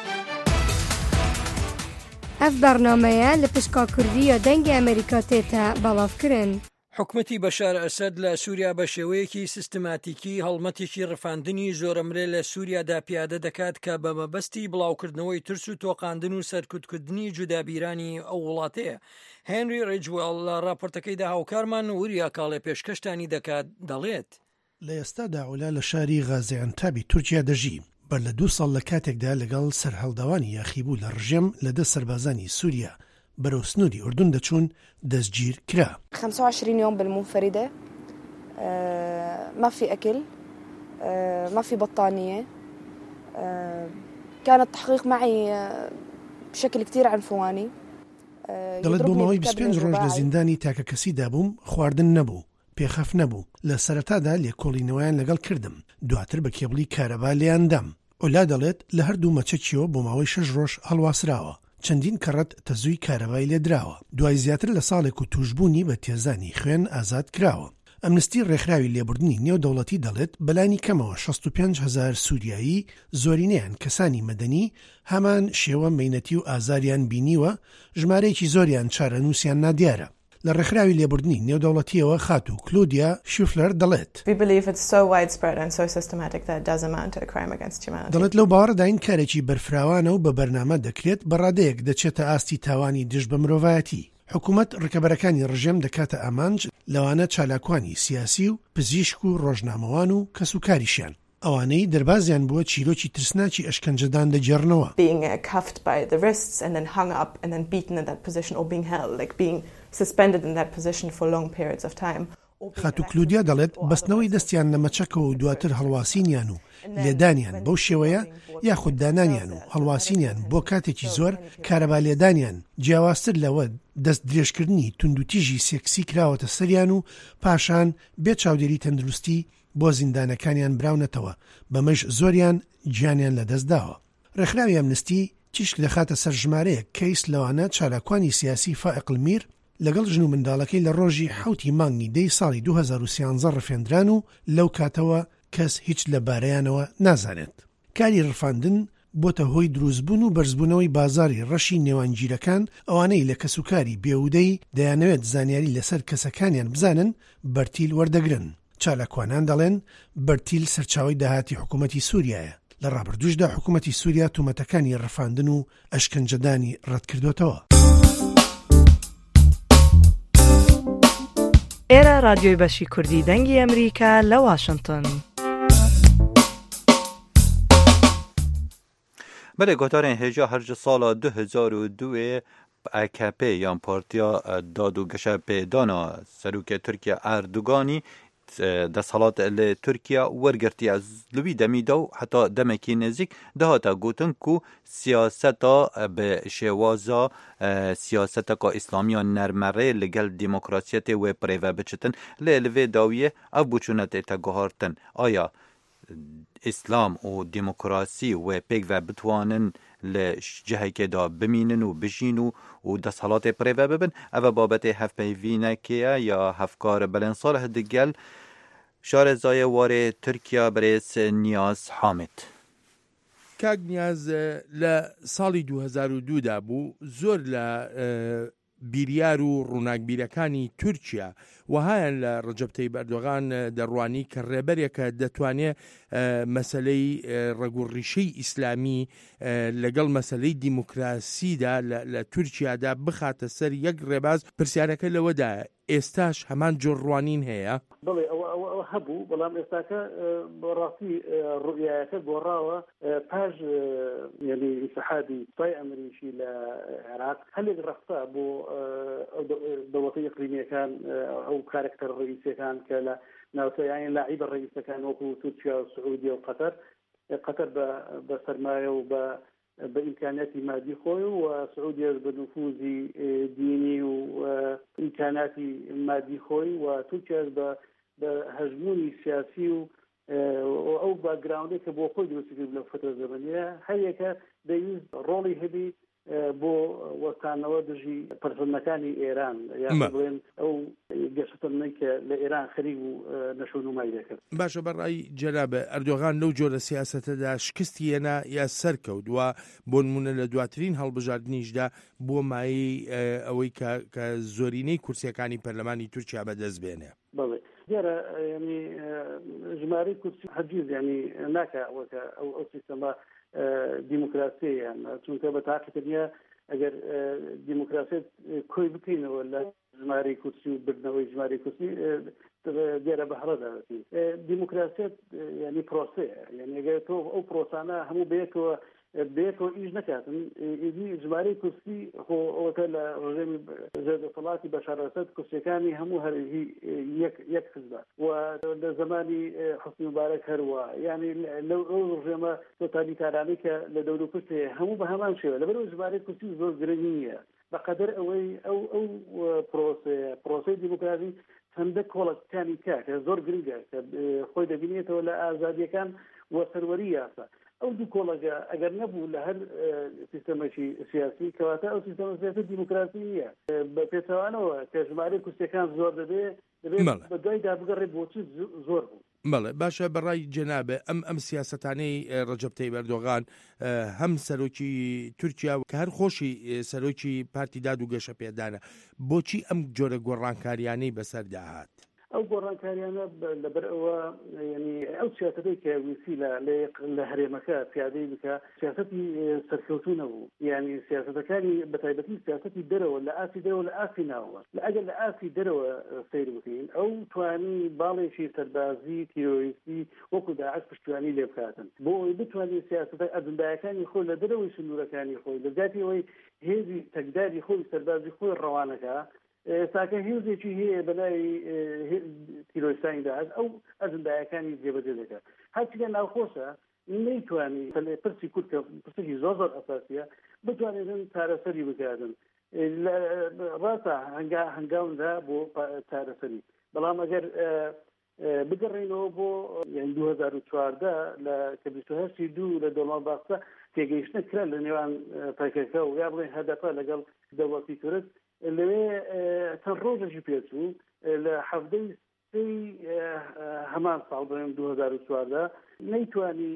اف برنامه لپشکا کردی دنگ امریکا تیتا بلاف کرن. حکومەتی بەشار ئەسەد لە سووریا بە شێوەیەکی سیستماتیکی هەڵمەتێکی ڕفاندنی زۆرەمرێ لە سووریادا پیادە دەکات کە بە مەبەستی بڵاوکردنەوەی ترس و تۆقاندن و سەرکوتکردنی جودابیرانی ئەو وڵاتەیە. هێنری ڕێجوێڵ لە راپۆرتەکەیدا هاوکارمان وریا کاڵێ پێشکەشتانی دەکات دەڵێت لە ئێستادا عولا لە شاری غازیانتابی تورکیا دەژی بەر لە دوو ساڵ لە کاتێکدا لەگەڵ سەرهەڵداوانی یاخیبوو لە ڕژێم لەدەست سەربازانی سووریا برو سنودي أردن دچون دزجير كرا خمسة وعشرين يوم بالمنفردة آه ما في أكل آه ما في بطانية آه كان التحقيق معي آه بشكل كتير عنفواني آه دلت بوماوي بسبينج روج لزنداني تاكا كسي دابوم خواردن نبو بيخاف نبو لسرطادا ليكولي نوان لقل كردم دواتر بكيبلي كاربا لياندام ولا دلت لهردو مچچيو بوماوي شش روش هلواسراوه چەندین کەڕەت تەزووی کارەبای لێدراوە دوای زیاتر لە ساڵێک و توشبوونی بە تێزانی خوێن ئازاد کراوە. ئەمنستی ڕێکخراوی لێبوردنی نێودەوڵەتی دەڵێت بەلانی کەمەوە شەست و پێنج هەزار سووریایی زۆرینەیان کەسانی مەدەنی هەمان شێوە مەینەتی و ئازاریان بینیوە ژمارەیەکی زۆریان چارەنووسیان نادیارە. لە ڕێکخراوی لێبوردنی نێودەوڵەتیەوە خات و کلودیا شوفلەر دەڵێت دەڵێت لەو باوەڕداین کارێکی بەرفراوانە و بە بەرنامە دەکرێت بەڕادەیەک دەچێتە ئاستی تاوانی دژ بە مرۆڤایەتی. حکوومەت ڕکەبەرەکانی ڕژێم دەکاتە ئامانج لەوانە چالاکوانی سیاسی و پزیشک و ڕۆژنامەوان و کەسوکاریشیان ئەوانەی دەربازیان بووە چیرۆکی ترسناکی ئەشکەنجەدان دەجێڕنەوە. suspended in that position for long periods of time. خاتو کلودیا دەڵێت بەستنەوەی دەستیان لە مەچەکەوە و دواتر هەڵواسینیان و لێدانیان بەو شێوەیە یاخود دانانیان و هەڵواسینیان بۆ کاتێکی زۆر کارەبا لێدانیان جیاوازتر لەوە دەست درێژکردنی توندوتیژی سێکسی کراوەتە سەریان و پاشان بێ چاودێری تەندروستی بۆ زیندانەکانیان براونەتەوە بەمەش زۆریان گیانیان لەدەستداوە. ڕێکخراوی ئەمنستی تیشک دەخاتە سەر ژمارەیە کەیس لەوانە چالاکوانی سیاسی فائق المیر لەگەڵ ژن و منداڵەکەی لە ڕۆژی حوتی مانگی دەی ساڵی دوو هەزار و سیانزە ڕفێندران و لەو کاتەوە کەس هیچ لەبارەیانەوە نازانێت. کاری ڕفاندن بۆتە هۆی دروستبوون و بەرزبوونەوەی بازاری ڕەشی نێوانگیرەکان ئەوانەی لە کەسوکاری بێودەی دەیانەوێت زانیاری لەسەر کەسەکانیان بزانن بەرتیل وەردەگرن. چالاکوانان دەڵێن بەرتیل سەرچاوی داهاتی حکوومەتی سووریایە. لە ڕابردوشدا حکوومەتی سووریا تومەتەکانی ڕفاندن و ئەشکەنجەدانی ڕەتکردوتەوە. ئێرە رادیۆی بەشی کوردی دەنگی ئەمریکا لە واشنگتن. بله گوتارین هجا هرج سال دو هزار و دو A K P یان پارتیا داد و گشه پیدانا سروک ترکیه اردوگانی دەسەڵات لە تورکیا وەرگرتی از لوی دەمیدا و حتا دەمێکی نزیک دەهاتە گوتن کو سیاسەتا بە شێوازە سیاسەتەکە ئیسلامیان نەرمەڕێ لەگەڵ دیموکراسیەتێ وێ پرێڤە بچتن لێ لەوێ داویە ئەو بچوونەتێتە گۆهارتن ئایا ئیسلام و دیموکراسی وێ پێک vە بتوانن لە جهێکێدا بمینن و بژین و و دەسەڵاتێ پرێڤە ببن ئەوە بابەتێ هەفپەیڤینەکەیە یا هەفکارە بەلەنساڵ هەدەگەل شارەزایە وارێ تورکیا بەرێز نیاز حامد. کاک نیاز لە ساڵی دوو هەزار و دوودا بوو زۆر لە بیریار و ڕووناکبیرەکانی تورکیا وهایان لە ڕەجەب تەیب ئەردۆغان دەڕوانی کە ڕێبەرێکە دەتوانێت مەسەلەی ڕێگوڕیشەی ئیسلامی لەگەڵ مەسەلەی دیموکراسیدا لە تورکیادا بخاتە سەر یەک ڕێباز. پرسیارەکە لەوەدا ئێستاش هەمان جۆڕوانین هەیە؟ بڵێ ئەوە هەبوو، بەڵام ئێستاکە بەڕاستی ڕوئایەکە گۆڕاوە پاش یعنی ئیتحادی سوپای ئەمریکی لە عێراق هەلێک ڕەفتا بۆ دەوڵەتە ئیقلیمیەکان ئەو کارێکتەر ڕئیسەکان کە لە ناوچەیان لاعیبە ڕئیسەکان وەکو تورکیا و سعودی و قەتەر قەتەر بە سەرمایە و بە بإمكانات مادي خوي وسعودية بنفوذ ديني وإمكانات مادي خوي وتركيا بهجموني سياسي أو باك جراوند كبو خوي دوسي بالفترة الزمنية هيك دايز رولي هبي بۆ وەستانەوە دژی پەرسەندەکانی ئێران یان بڵێن ئەو گەشتن کە لە ئێران خەریک و نەشونومای دەکرد. باشە بەڕای جەنابە ئەردۆغان لەو جۆرە سیاسەتەدا شکستی هێنا یا سەرکەوت وە بۆ نمونە لە دواترین هەڵبژاردنیشدا بۆ مایی ئەوەی کە زۆرینەی کورسیەکانی پەرلەمانی تورکیا بەدەست بێنێ. بەڵێ دیارە ینی ژمارەی کورسی حەجیز ینی ناکە ئەوەکە ئەو ئەو سیستەمە دیموکراسییان چونکە بە تاقیکردنیە ئەگەر دیموکراسیت کۆی بکەینەوە لە ژمارەی کورسی و بردنەوەی ژمارەی کورسی دیارە بە هەڵەداوەتی دیموکراسیت ینی پرۆسەیە یعنی ئەگەر تۆ ئەو پرۆسانە هەموو بەیەکەوە بێتەوە ئیش نەکاتن ئیدی ژمارەی کورسی خۆ ئەوەکە لە ڕژێمی دەسەڵاتی بەشار ئەسەد کورسیەکانی هەموو هەرهی یەک حزبە و لە زمانی حسنی مبارەک هەروە یعنی لەو ئەو ڕژێمە تۆتالیتارانەی کە لە دەور کورسێ هەموو بە هەمان شێوە لەبەرەوە ژمارەی کورسی زۆر گرنگ نییە بەقەدەر ئەوەی ئەو ئەو پرۆسەیە پرۆسەی دیموکراسی هەندە کۆڵەتەکانی کا کە زۆر گرنگە کە خۆی دەبینێتەوە لە ئازادیەکان وە سەروەری یاسا ئەو دوو کۆڵەکە ئەگەر نەبوو لە هەر سیستەمێکی سیاسی کەواتە ئەو سیستەمە سیاسی دیموکراسی نییە بە پێچەوانەوە کە ژمارەی کورسیەکان زۆر دەبێت دەبێت بە دوای دابگەڕێت بۆچی زۆر بوو. بەڵێ باشە بەڕای جەنابێ ئەم ئەم سیاسەتانەی ڕەجەب تەیب ئەردۆغان هەم سەرۆکی تورکیا کە هەر خۆشی سەرۆکی پارتی داد و گەشە پێدانە بۆچی ئەم جۆرە گۆڕانکاریانەی بەسەردا هات؟ ئەو گۆڕانکاریانە لەبەر ئەوە ینی ئەو سیاسەتەی کە ویسی لە هەرێمەکە پیادەی بکە سیاسەتی سەرکەوتوو نەبوو یعنی سیاسەتەکانی بەتایبەتی سیاسەتی دەرەوە لە ئاسی دەرەوە لە ئاسی ناوە لە ئەگەر لە ئاسی دەرەوە سیر بکەین ئەو توانی باڵێکی سەربازی تیرۆریستی وەکو داعش پشتیوانی لێ بکاتن بۆ ئەوەی بتوانێت سیاسەتە ئەجندایەکانی خۆی لە دەرەوەی سنوورەکانی خۆی لە جاتی ئەوەی هێزی تەکداری خۆی سەربازی خۆی ڕەوانەکە ساکە هێزێکی هەیە بەلای تیرۆریستانی داعش ئەو ئەجندایەکانی جێبەجێ دەکات هەرچیکە ناوخۆشە نەیتوانی پرسی کورد کە پرسێکی زۆر زۆر ئەساسیە بتوانێتن چارەسەری بکاتن ڕاستە هەنگاوندا بۆ چارەسەری بەڵام ئەگەر بگەڕێنەوە بۆ دوو هەزار و چواردە لە کە بیست و هەشتی دوو لە دۆڵان باخچە تێگەیشتنە کرا لە نێوان پایکەکە و یا بڵێن هەدەفە لەگەڵ دەوڵەتی تورک لەوێ چەند ڕۆژێکی پێچوو لە حەفتەی سێی هەمان ساڵ بڵێم دوو هەزار و چواردە نەیتوانی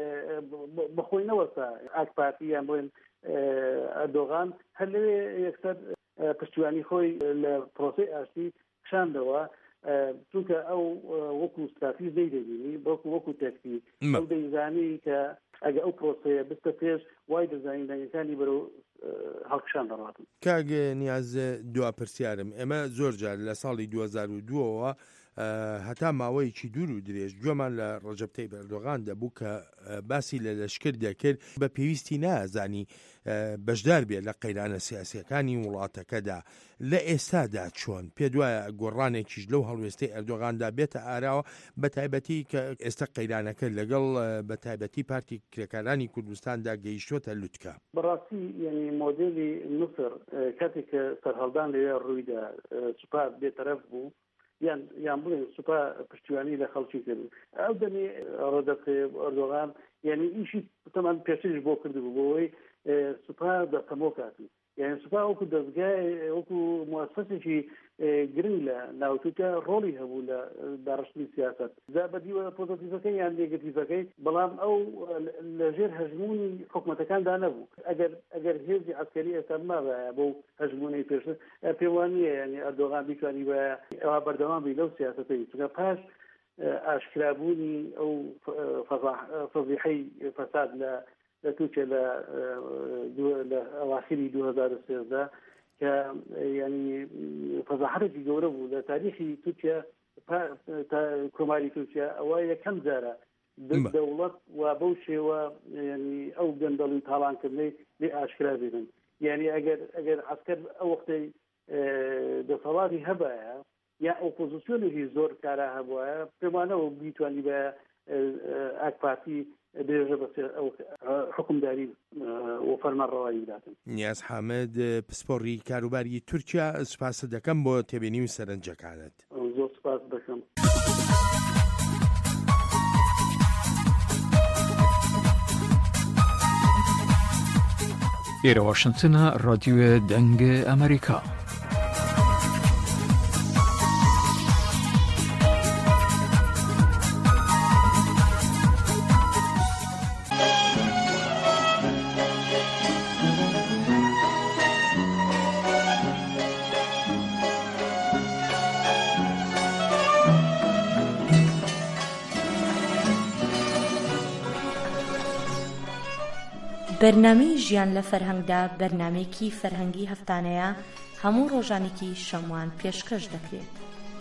بەخۆی نەوەسا ئاک پارتی یان بڵێن ئەردۆغان هەر لەوێ یەکسەر پشتیوانی خۆی لە پرۆسەی ئاشتی کشاندەوە چونکە ئەو وەکو استراتیژ دەیدەبینی بەڵکو وەکو تەکتی ئەو دەیزانی کە ئەگە ئەو پرۆسەیە بستە پێش وای دەزانین دەنگەکانی بەرەو هەڵکشان دەڕاتن. کاگە نیاز دوا پرسیارم ئێمە زۆر جار لە ساڵی دوو هەزار و دووەوە هەتا ماوەیەکی دوور و درێژ گوێمان لە ڕەجەب تەیب ئەردۆغان دەبوو کە باسی لە لەشکر دەکرد بە پێویستی نازانی بەشدار بێت لە قەیرانە سیاسیەکانی وڵاتەکەدا لە ئێستادا چۆن پێ دوایە گۆڕانێکیش لەو هەڵوێستەی ئەردۆغاندا بێتە ئاراوە بە تایبەتی کە ئێستا قەیرانەکە لەگەڵ بە تایبەتی پارتی کرێکارانی کوردستاندا گەیشتۆتە لوتکە. بەڕاستی یعنی مۆدێلی نووسر کاتێک کە سەرهەڵدان لەوێ ڕوویدا سوپا بێتەرەف بوو یان یان بڵێن سوپا پشتیوانی لە خەڵکی کرد ئەو دەمێ ڕەجەب تەیب ئەردۆغان یعنی ئیشی تەمان پێشترش بۆ کردبوو بۆەوەی سوپا دەستەمۆ کاتن یعنی سوپا وەکو دەستگای وەکو موسسەسێکی گرنگ لە ناوتوکە ڕۆڵی هەبوو لە داڕشتنی سیاست دا بەدیوە پۆزیتیڤەکەی یان نێگەتیڤەکەی بەڵام ئەو لەژێر هەژمونی حکومەتەکاندا نەبوو ئەگەر ئەگەر هێزی عەسکەری ئێستا مابایە بۆ هەژمونەی پێشتر پێم وان نییە یعنی ئەردۆغان بیتوانی بە ئەوە بەردەوام بی لەو سیاسەتەی چونکە پاش ئاشکرابوونی ئەو فەزیحەی فەساد لە لە تووچە لە ئەواخری دوو هەزار و سێزدە کە ینی فەزاحەتێکی گەورە بوو لە تاریخی تورکیا کۆماری تورکیا ئەوە یەکەم جارە دەوڵەت و بەو شێوە ینی ئەو گەندەڵی تاڵانکردنەی لێ ئاشکرا بێنن یعنی ئەگەر ئەگەر عسکەر ئەو وەختەی دەسەڵاتی هەبایە یا ئۆپۆزیسیۆنێکی زۆر کارا هەبووە پێمانەوە بیتوانی بە ئاک پارتی درێژە بە حکومداری و فەرمانڕەوایی بداتن. نیاز حامد پسپۆڕی کاروباری تورکیا سوپاس دەکەم بۆ تێبینی و سەرنجەکانت. زۆر سوپاس دەکەم. ئێرە واشنگتنە ڕادیۆ دەنگە ئەمریکا. بەرنامەی ژیان لە فەرهەنگدا بەرنامەیەکی فەرهەنگی هەفتانەیە هەموو ڕۆژانێکی شەموان پێشکەش دەکرێت.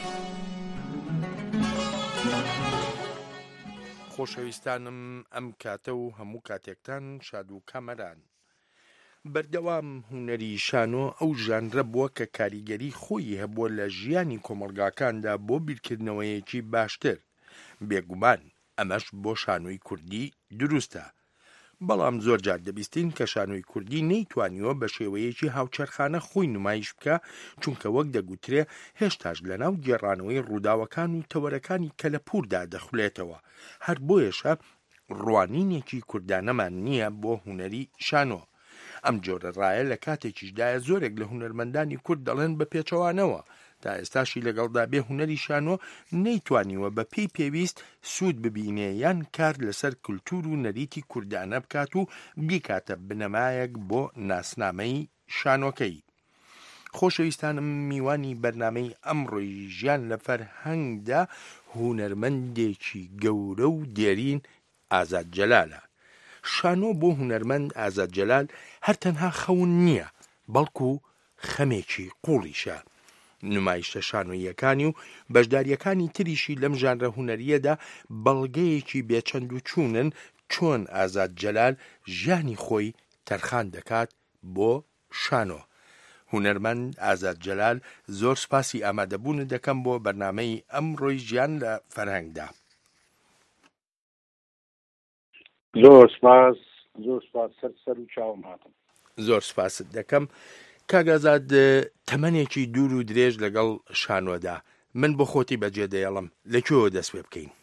خۆشەویستانم ئەم کاتە و هەموو کاتێکتان شاد و کامەران. بەردەوام هونەری شانۆ ئەو ژانرە بووە کە کاریگەری خۆی هەبووە لە ژیانی کۆمەڵگاکاندا بۆ بیرکردنەوەیەکی باشتر. بێگومان ئەمەش بۆ شانۆی کوردی دروستە. بەڵام زۆر جار دەبیستین کە شانۆی کوردی نەیتوانیوە بە شێوەیەکی هاوچەرخانە خۆی نمایش بکە چونکە وەک دەگوترێ هێشتاش لەناو گێڕانەوەی ڕووداوەکان و تەوەرەکانی کەلەپوردا دەخولێتەوە. هەر بۆیەشە ڕوانینێکی کوردانەمان نییە بۆ هونەری شانۆ. ئەم جۆرە ڕایە لە کاتێکیشدایە زۆرێک لە هونەرمەندانی کورد دەڵێن بە پێچەوانەوە تا ئێستاشی لەگەڵدا بێ هونەری شانۆ نەیتوانیوە بە پێی پێویست سوود ببینێ یان کار لەسەر کولتور و نەریتی کوردانە بکات و بیکاتە بنەمایەک بۆ ناسنامەی شانۆکەی. خۆشەویستانم میوانی بەرنامەی ئەمڕۆی ژیان لە فەرهەنگدا هونەرمەندێکی گەورە و دێرین ئازاد جەلالە. شانۆ بۆ هونەرمەند ئازاد جەلال هەر تەنها خەون نییە بەڵکو خەمێکی قوڵیشە. نمایشتە شانۆیەکانی و بەشداریەکانی تریشی لەم ژانرە هونەریەدا بەڵگەیەکی بێچەند و چوونن چۆن ئازاد جەلال ژیانی خۆی تەرخان دەکات بۆ شانۆ. هونەرمەند ئازاد جەلال زۆر سپاسی ئامادەبوون دەکەم بۆ بەرنامەی ئەمڕۆی ژیان لە فەرهەنگدا. زۆر سپاس زۆر سپاس سەر سەر و چاوم هاتم. زۆر سپاست دەکەم. کاگازاد تەمەنێکی دوور و درێژ لەگەڵ شانۆدا من بۆ خۆتی بەجێ دەیەڵم لەکوێوە دەست پێ بکەین؟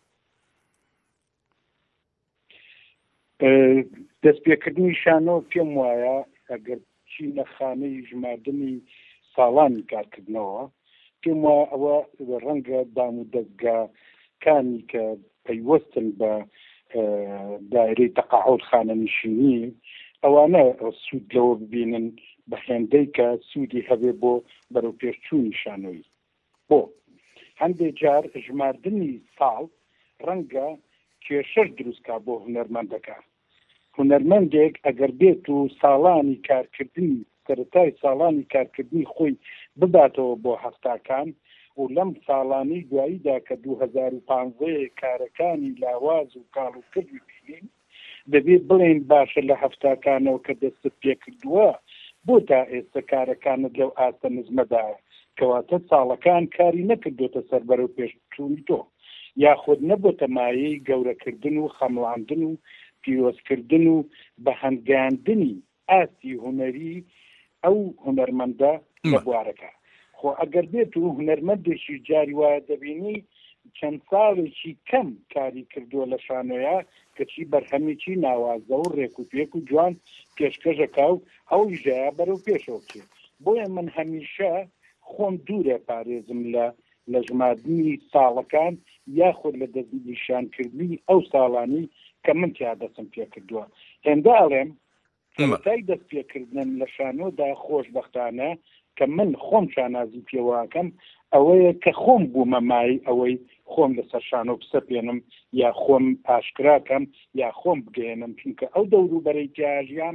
دەستپێکردنی شانۆ پێم وایە ئەگەر چی لە خانەی ژماردنی ساڵانی کارکردنەوە پێم وایە ئەوە ڕەنگە دام و دەستگاکانی کە پەیوەستن بە دایرەی تەقاعود خانەنشینی ئەوانە سوود لەوە ببینن بە هێندەی کە سوودی هەبێ بۆ بەرەو پێشچوونی شانۆی. بۆ هەندێک جار ژماردنی ساڵ ڕەنگە کێشەش دروستکە بۆ هونەرمەندەکە. هونەرمەندێک ئەگەر بێت و ساڵانی کارکردنی سەرەتای ساڵانی کارکردنی خۆی بباتەوە بۆ هەفتاکان و لەم ساڵانی دواییدا کە دوو هەزار و پانزدە کارەکانی لاواز و کاڵوکرد ببینین دەبێت بڵێن باشە لە هەفتاکانەوە کە دەستت پێکردووە بۆ تا ئێستا کارەکانت لەو ئاستە نزمەدایە کەواتە ساڵەکان کاری نەکردوتە سەر بەرەو پێشچوونی تۆ یاخود نەبووتە مایەی گەورەکردن و خەمڵاندن و پیرۆزکردن و بەهەنگاندنی ئاستی هونەری ئەو هونەرمەندە لە بوارەکە. خۆ ئەگەر بێت و هونەرمەندێکی جاری وایە دەبینی چەند ساڵێکی کەم کاری کردووە لە شانۆیە کەچی بەرهەمێکی ناوازە و ڕێک و پێک و جوان پێشکەشەکە و ئەوی ژەیە بەرەو پێشەوە بچێت. بۆیە من هەمیشە خۆم دوورێ پارێزم لە لە ژماردنی ساڵەکان یاخود لە دەستنیشانکردنی ئەو ساڵانی کە من تیا دەستم پێ کردووە. هێندە ئەڵێم کەواتای دەست پێکردن لە شانۆدا خۆشبەختانە کە من خۆم شانازی پێواکەم ئەوەیە کە خۆم بوومە مای ئەوەی خۆم لەسەر شانۆ بسەپێنم یا خۆم ئاشکراکەم یا خۆم بگەێنم چونکە ئەو دەوروبەرەی تیاژیان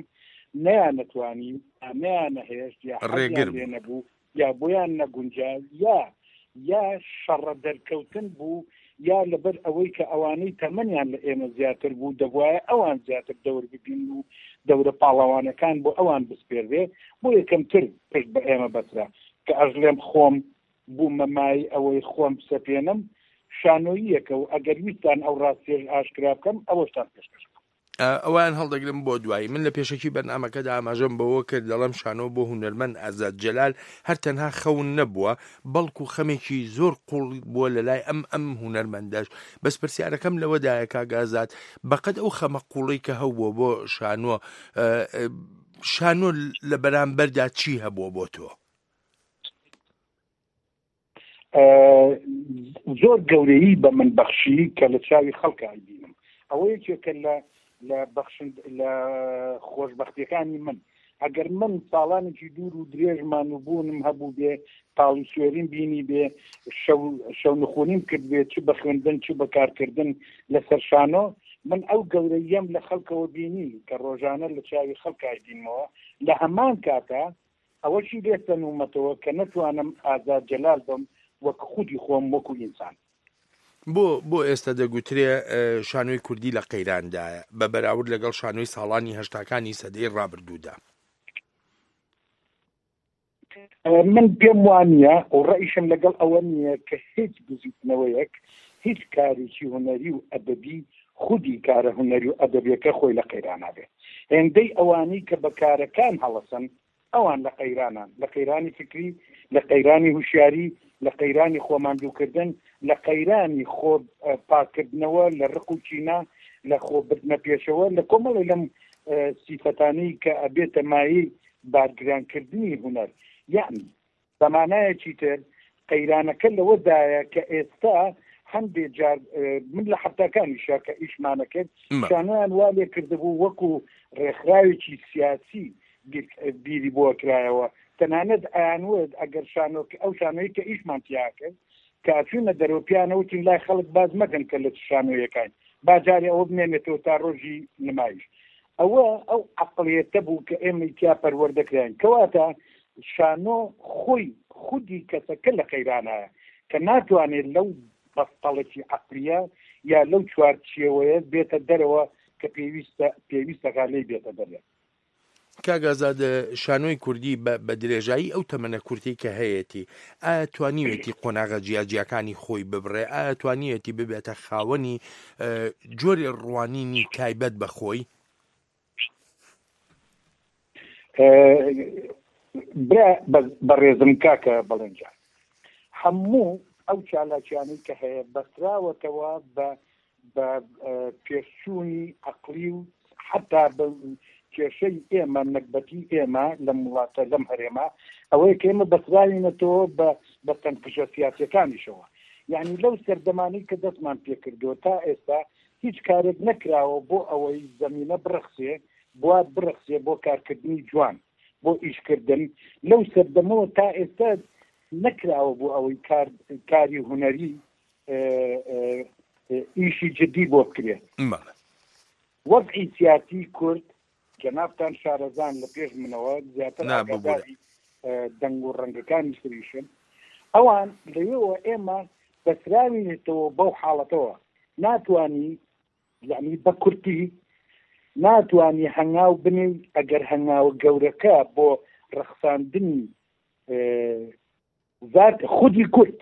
نیان نتوانی ئەمیان نەهێشت یا حەزیان لێ نەبوو یا بۆیان نەگونجا یا یا شەڕە دەرکەوتن بوو یا لەبەر ئەوەی کە ئەوانەی تەمەنیان لە ئێمە زیاتر بوو دەبوایە ئەوان زیاتر دەور ببین و دەورە پاڵەوانەکان بۆ ئەوان بسپێرێ بۆ یەکەمتر پشت بە ئێمە بەسرا کە ئەژلێم خۆم بوومە مای ئەوەی خۆم سەپێنم شانۆییەکە و ئەگەر ویستان ئەو ڕاستێژ ئاشکرا بکەم ئەوەشتان پێشکەش ئەوان هەڵدەگرم بۆ دوایی من لە پێشەکی بەرنامەکەدا ئاماژەم بەوە کرد دەڵم شانۆ بۆ هونەرمەند ئازاد جەلال هەر تەنها خەون نەبووە بەڵکو خەمێکی زۆر قوڵ بووە لە لای ئەم ئەم هونەرمەندەش بەس پرسیارەکەم لەوەدایە کاگازات بەقەد ئەو خەمە قوڵی کە هەبووە بۆ شانۆ شانۆ لە بەرامبەردا چی هەبووە بۆ تۆ؟ زۆر گەورەیی بە من بەخشی کە لە چاوی خەڵکە بینم ئەوەیەکێکە لە لە بەخشن لە خۆشبەختیەکانی من ئەگەر من ساڵانێکی دوور و درێژمان و بوونم هەبوو بێ تاڵی سوێرین بینی بێ شەو نخۆنیم کرد بێ چ بە خوێندن چ بە کارکردن لەسەر شانۆ من ئەو گەورەیەم لە خەڵکەوە بینی کە ڕۆژانە لە چاوی خەڵکای بینمەوە لە هەمان کاتە ئەوەشی لێ تەنومەتەوە کە نەتوانم ئازاد جەلال بم وەک خودی خۆم وەکو ئینسان بۆ بۆ ئێستا دەگوترێ شانۆی کوردی لە قەیراندایە بە بەراورد لەگەڵ شانۆی ساڵانی هەشتاکانی سەدەی ڕابردوودا من پێم وانە و ڕئیشم لەگەڵ ئەوە نییە کە هیچ گزیتنەوەیەک هیچ کارێکی هوەری و ئەدەبی خودی کارە هوەری و ئەدەبیەکە خۆی لە قەیرانە بێ هێندەی ئەوانەی کە بەکارەکان هەڵەسن ئەوان لە قەیرانان لە قەیرانی فکری لە قەیرانی هوشیاری لە قەیرانی خۆماندووکردن لە قەیرانی خۆ پاکردنەوە لە ڕق و چینا لە خۆبردنە پێشەوە لە کۆمەڵی لەم سیفەتانەی کە ئەبێتە مایی بارگرانکردنی هوەر یعنی زەمانایەکی تر قەیرانەکە لەوەدایە کە ئێستا هەندێک جار من لە حەفتەکانیشا کە ئیشمانە کرد شانۆیان وا لێ کردبوو وەکو ڕێکخراوێکی سیاسی بیری بۆ کرایەوە تەنانەت ئایانوت ئەگەر شانۆ ئەو شانۆی کە ئیشمان تیا کرد کاتچوونە دەرۆپیانەوتین لای خەڵک باز مەکەن کە لە شانۆیەکان باجارێ ئەوە بمێنێتەوە تا ڕۆژی نمایش ئەوە ئەو عەقڵیەتە بوو کە ئێمە تیا پەروەردەکراین کەواتە شانۆ خۆی خودی کەسەکە لە قەیرانایە کە ناتوانێت لەو بەستەڵێکی عەقلیە یا لەو چوارچێوەیە بێتە دەرەوە کە پێویستە پێویستە غالەی بێتە دەرێ کاگازاد شانۆی کوردی بە درێژایی ئەو تەمەنە کورتی کە هەیەی ئایا توانیوێتی قۆناغە جیاجیەکانی خۆی ببڕێ ئایا توانیەتی ببێتە خاوەنی جۆری ڕوانینی تایبەت بە خۆی بەڕێزم کاکە بەڵێنجان هەموو ئەو چالاکیانەی کە هەیە بەستراوەتەوە بە پێشچوونی عەقلی و حتا کێشەی ئێمە نەکبەتی ئێمە لە وڵاتە لەم هەرێمە ئەوەیە کە ئێمە بەسراوینەتەوە بە تەنقیشە سیاسیەکانیشەوە یعنی لەو سەردەمانی کە دەستمان پێکردووە تا ئێستا هیچ کارێک نەکراوە بۆ ئەوەی زەمینە بڕەخسێ بۆ بڕەخسێ بۆ کارکردنی جوان بۆ ئیشکردن لەو سەردەمەوە تا ئێستا نەکراوە بۆ ئەوەی کاری هوەری ئیشی جدی بۆ بکرێت وەضعی سیاسی کورد جەنابتان شارەزان لە پێش منەوە زیاتر ئاگاداری دەنگ و ڕەنگەکانی سریشن ئەوان لەوێەوە ئێمە بەسراوینێتەوە بەو حاڵەتەوە ناتوانی یعنی بە کورتی ناتوانی هەنگاو بنێ ئەگەر هەنگاوە گەورەکە بۆ ڕەخساندنی ذات خودی کورد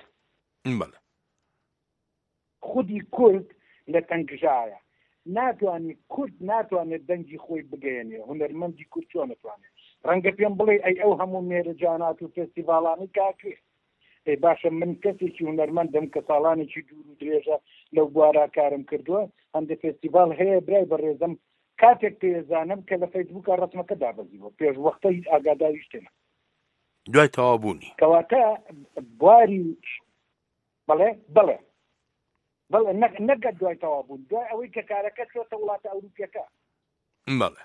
خودی کورد لە تەنگژایە ناتوانانی کورد ناتوانێت دەنگی خۆی بگەێنێ هونەرمەندی کورد چۆن نتوانێت ڕەنگە پێم بڵێ ئەی ئەو هەموو مێرە جانات و فێستیڤاڵانی کاکرێت ئەی باشە من کەسێکی هونەرمەندم کە ساڵانێکی دوور و درێژە لەو بوارا کارم کردووە هەندێ فێستیڤاڵ هەیە برای بەڕێزم کاتێک پێزانم کە لە فەیسبووکە ڕەسمەکە دابەزیوە پێش وەختە هیچ ئاگاداری شتێنە دوای تەوابوونی کەواتە بواری بەڵێ بڵێ بەڵێ نەگەت دوای تەوابوون دوای ئەوەی کە کارەکە چۆتە وڵاتە ئەوروپیەکە بەڵێ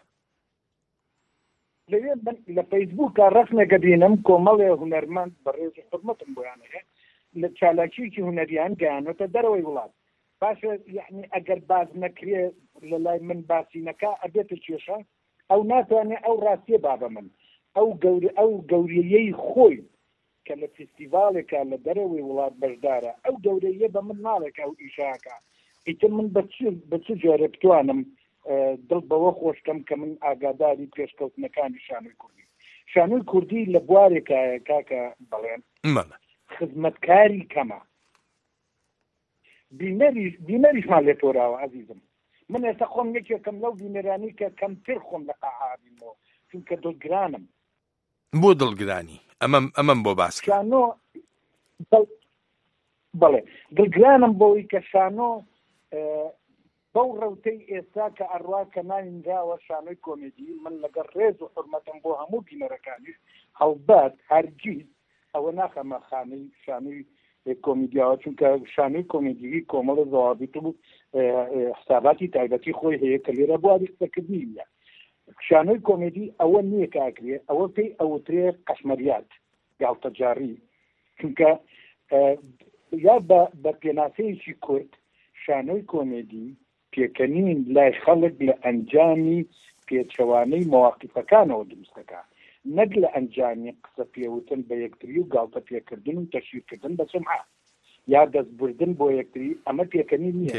لەوێ من لە فەیسبووکە ڕەسمێکە بینم کۆمەڵێ هونەرمەند بەڕێز حرمەتم بۆیانەیە لە چالاکیێکی هونەریان گەیانەوە دەرەوەی وڵات باشە یعنی ئەگەر باز نەکرێ لە لای من باسی نەکا ئەبێتە کێشە ئەو ناتوانێت ئەو ڕاستیە بابە من ئەو ئەو گەورەیەی خۆی کە لە فستیڤالێکە لە دەرەوەی وڵات بەشدارە ئەو گەورەیە بە من ناڵێک ئەو ئیشاکە ئیتر من بە چ جۆرە بتوانم دڵ بەوە خۆشکەم کە من ئاگاداری پێشکەوتنەکانی شانۆی کوردی شانۆی کوردی لە بوارێکایە کاکە بەڵێن خزمەتکاری کەمە بینەریشمان لێ تۆراوە عەزیزم من ئێستا خۆم یەکێکم لەو بینەرانی کە کەمتر خۆم لە قاعابینەوە چونکە دڵگرانم بۆ دڵگرانی ئەمەم ئەمەم بۆ باس شانۆ بەڵێ دڵگرانم بۆی کە شانۆ بەو ڕەوتەی ئێستا کە ئەڕوا کە ناوینراوە شانۆی کۆمێدی من لەگەڵ ڕێز و حورمەتم بۆ هەموو بینەرەکانیش هەڵبەت هەرگیز ئەوە ناخەمە خانەی شانۆی کۆمیدیاوە چونکە شانۆی کۆمیدیوی کۆمەڵە زەوابیت و حساباتی تایبەتی خۆی هەیە کە لێرە بواری قسەکردنی نیە شانۆی کۆمێدی ئەوە نییە کاکرێ ئەوە پێی ئەوترێ قەشمەریات گاڵتەجاری چونکە یا بە پێناسەیەکی کورد شانۆی کۆمێدی پێکەنین لای خەڵک لە ئەنجامی پێچەوانەی مەواقیفەکانەوە دروستەکە نەک لە ئەنجامی قسە پێوتن بە یەکتری و گاڵتە پێکردن و تەشویقکردن بە سمعە یا دەستبردن بۆ یەکتری ئەمە پێکەنی نییە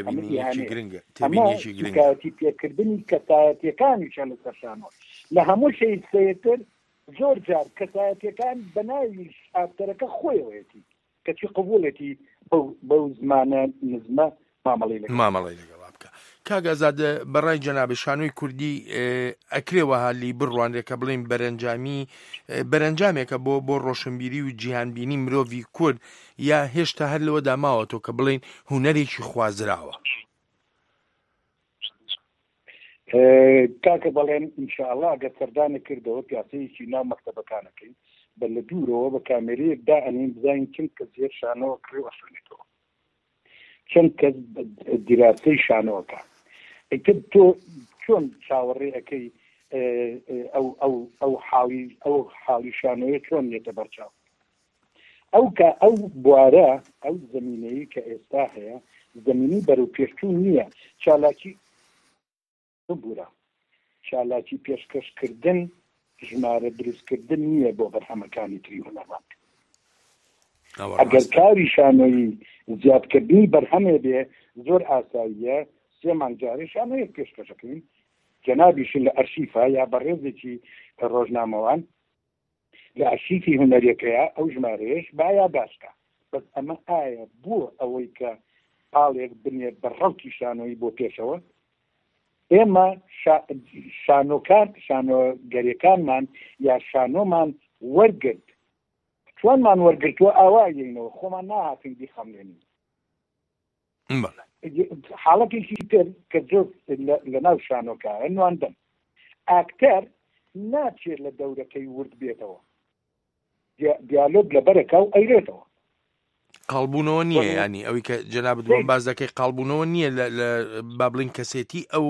ئەمەتی پێکردنی کەسایەتیەکانیشە لەسەر شانۆ لە هەموو شەی سەیەتر زۆر جار کەسایەتیەکان بە ناوی ئافتەرەکە خۆیەوەیەتی کەچی قبولێتی بەو زمانە نزمە مامەڵی مامەڵی لەگەڵا بکە کاگازاد بەڕای جەنابێ شانۆی کوردی ئەکرێوە هالی بڕوانێکە بڵین بەرەنجامی بەرەنجامێکە بۆ بۆ ڕۆشنبیری و جیهانبینی مرۆڤی کورد یا هێشتا هەر لەوە داماوەتەوە کە بڵین هونەرێکی خوازراوە کاکە بەڵێن ئینشاءڵڵا ئەگەر سەردانە کردەوە پیاسەیەکی ناو مەکتەبەکانەکەی بە لە دوورەوە بە کامێرەیەکدا ئەنین بزانین چەند کەس زێر شانەوە کڕێوە شوێنێتەوە چەند کەس دیراسی شانۆکە ئەیتر تۆ چۆن چاوەڕێ ئەەکەی ئەو ئەو ئەو حاڵی ئەو حاڵی شانۆیە چۆن نێتە بەرچاو ئەو کە ئەو بوارە ئەو زمینەیە کە ئێستا هەیە زمینی بەرەو پێشچوو نییە چالاکی ببوورە چالاکی پێشکەشکردن ژمارە دروستکردن نییە بۆ بەرهەمەکانی تری هونەڕەت ئەگەر کاری شانۆیی زیادکردنی بەرهەمێ بێ زۆر ئاساییە سێ مانگجارێ شانۆیەک پێشکەشەکەین جەنابیشن لە ئەرشیفا یا بەڕێزێکی ڕۆژنامەوان لە ئەرشیفی هونەرەکەیە ئەو ژمارەیەش بایا باشکە بەس ئەمە ئایا بووە ئەوەی کە پاڵێک بنێ بەڕەوکی شانۆیی بۆ پێشەوە ئێمە شانۆکان شانۆگەریەکانمان یا شانۆمان وەرگرت چۆنمان وەرگرتووە ئاوایەینەوە خۆمان ناهاتین بیخەمێنین حاڵەتێکی تر کە زۆر لە ناو شانۆکایە نواندن ئاکتەر ناچێت لە دەورەکەی ورد بێتەوە دیالۆگ لەبەرەکە و ئەیرێتەوە قاڵبوونەوە نییە ینی ئەوەی کە جەناب دووەم باز دەکەی قاڵبوونەوە نییە لە بابلین کەسێتی ئەو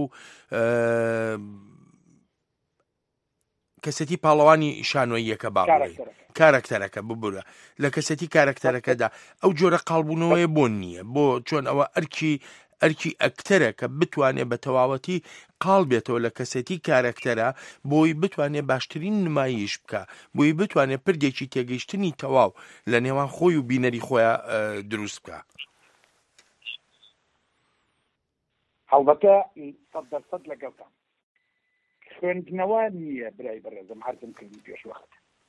کەسێتی پاڵەوانی شانۆییەکە باڵی کارکتەرەکە ببوورە لە کەسێتی کارکتەرەکەدا ئەو جۆرە قاڵبوونەوەی بۆ نییە بۆ چۆن ئەوە ئەرکی ئەرکی ئەکتەرە کە بتوانێت بە تەواوەتی قاڵ بێتەوە لە کەسێتی کارکتەرە بۆی بتوانێت باشترین نمایش بکە بۆی بتوانێت پردێکی تێگەیشتنی تەواو لە نێوان خۆی و بینەری خۆیان دروست بکە هەڵبەتە سەد دەرسەد لەگەڵتان خوێندنەوە نییە برای بەڕێزم هەرزم کردی پێشوەخت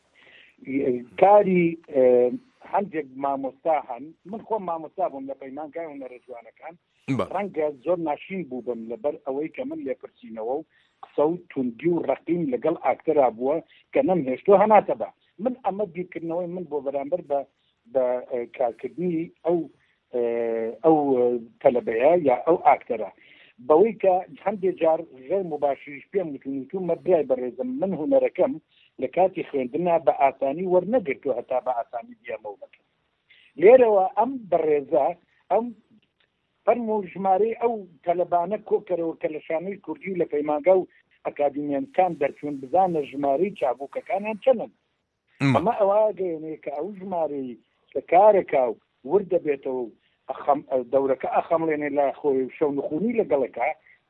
کاری هەندێک مامۆستا هەن من خۆم مامۆستا بووم لە پەیمانگای هونەرە جوانەکان ڕەنگە زۆر ناشین بوو بم لەبەر ئەوەی کە من لێپرسینەوە و قسە و توندی و ڕقیم لەگەڵ ئاکتەرا بووە کە نەمهێشتۆ هەناتە بە من ئەمە بیرکردنەوەی من بۆ بەرامبەر بە بە کارکردنی ئەو ئەو تەلەبەیە یا ئەو ئاکتەرە بەوەی کە هەندێک جار ژێر مباشریش پێم وتونیتو مەبرای بەڕێزم من هونەرەکەم لە کاتی خوێندنا بە ئاسانی وەرنەگرتو هەتا بە ئاسانی دیەمەوە بکەم لێرەوە ئەم بەڕێزە ئەم فەرمو ژمارەی ئەو تەلەبانە کۆکەرەوە کە لە شانۆی کوردی لە پەیمانگا و ئەکادیمیەکان دەرچوون بزانە ژمارەی چابووکەکانیان چەندن ئەمە ئەوە گەیەنێ کە ئەو ژمارەی کە کارێکا و ورد دەبێتەوە دەورەکە ئەخەمڵێنێ لای خۆی شەو نخوونی لەگەڵەکە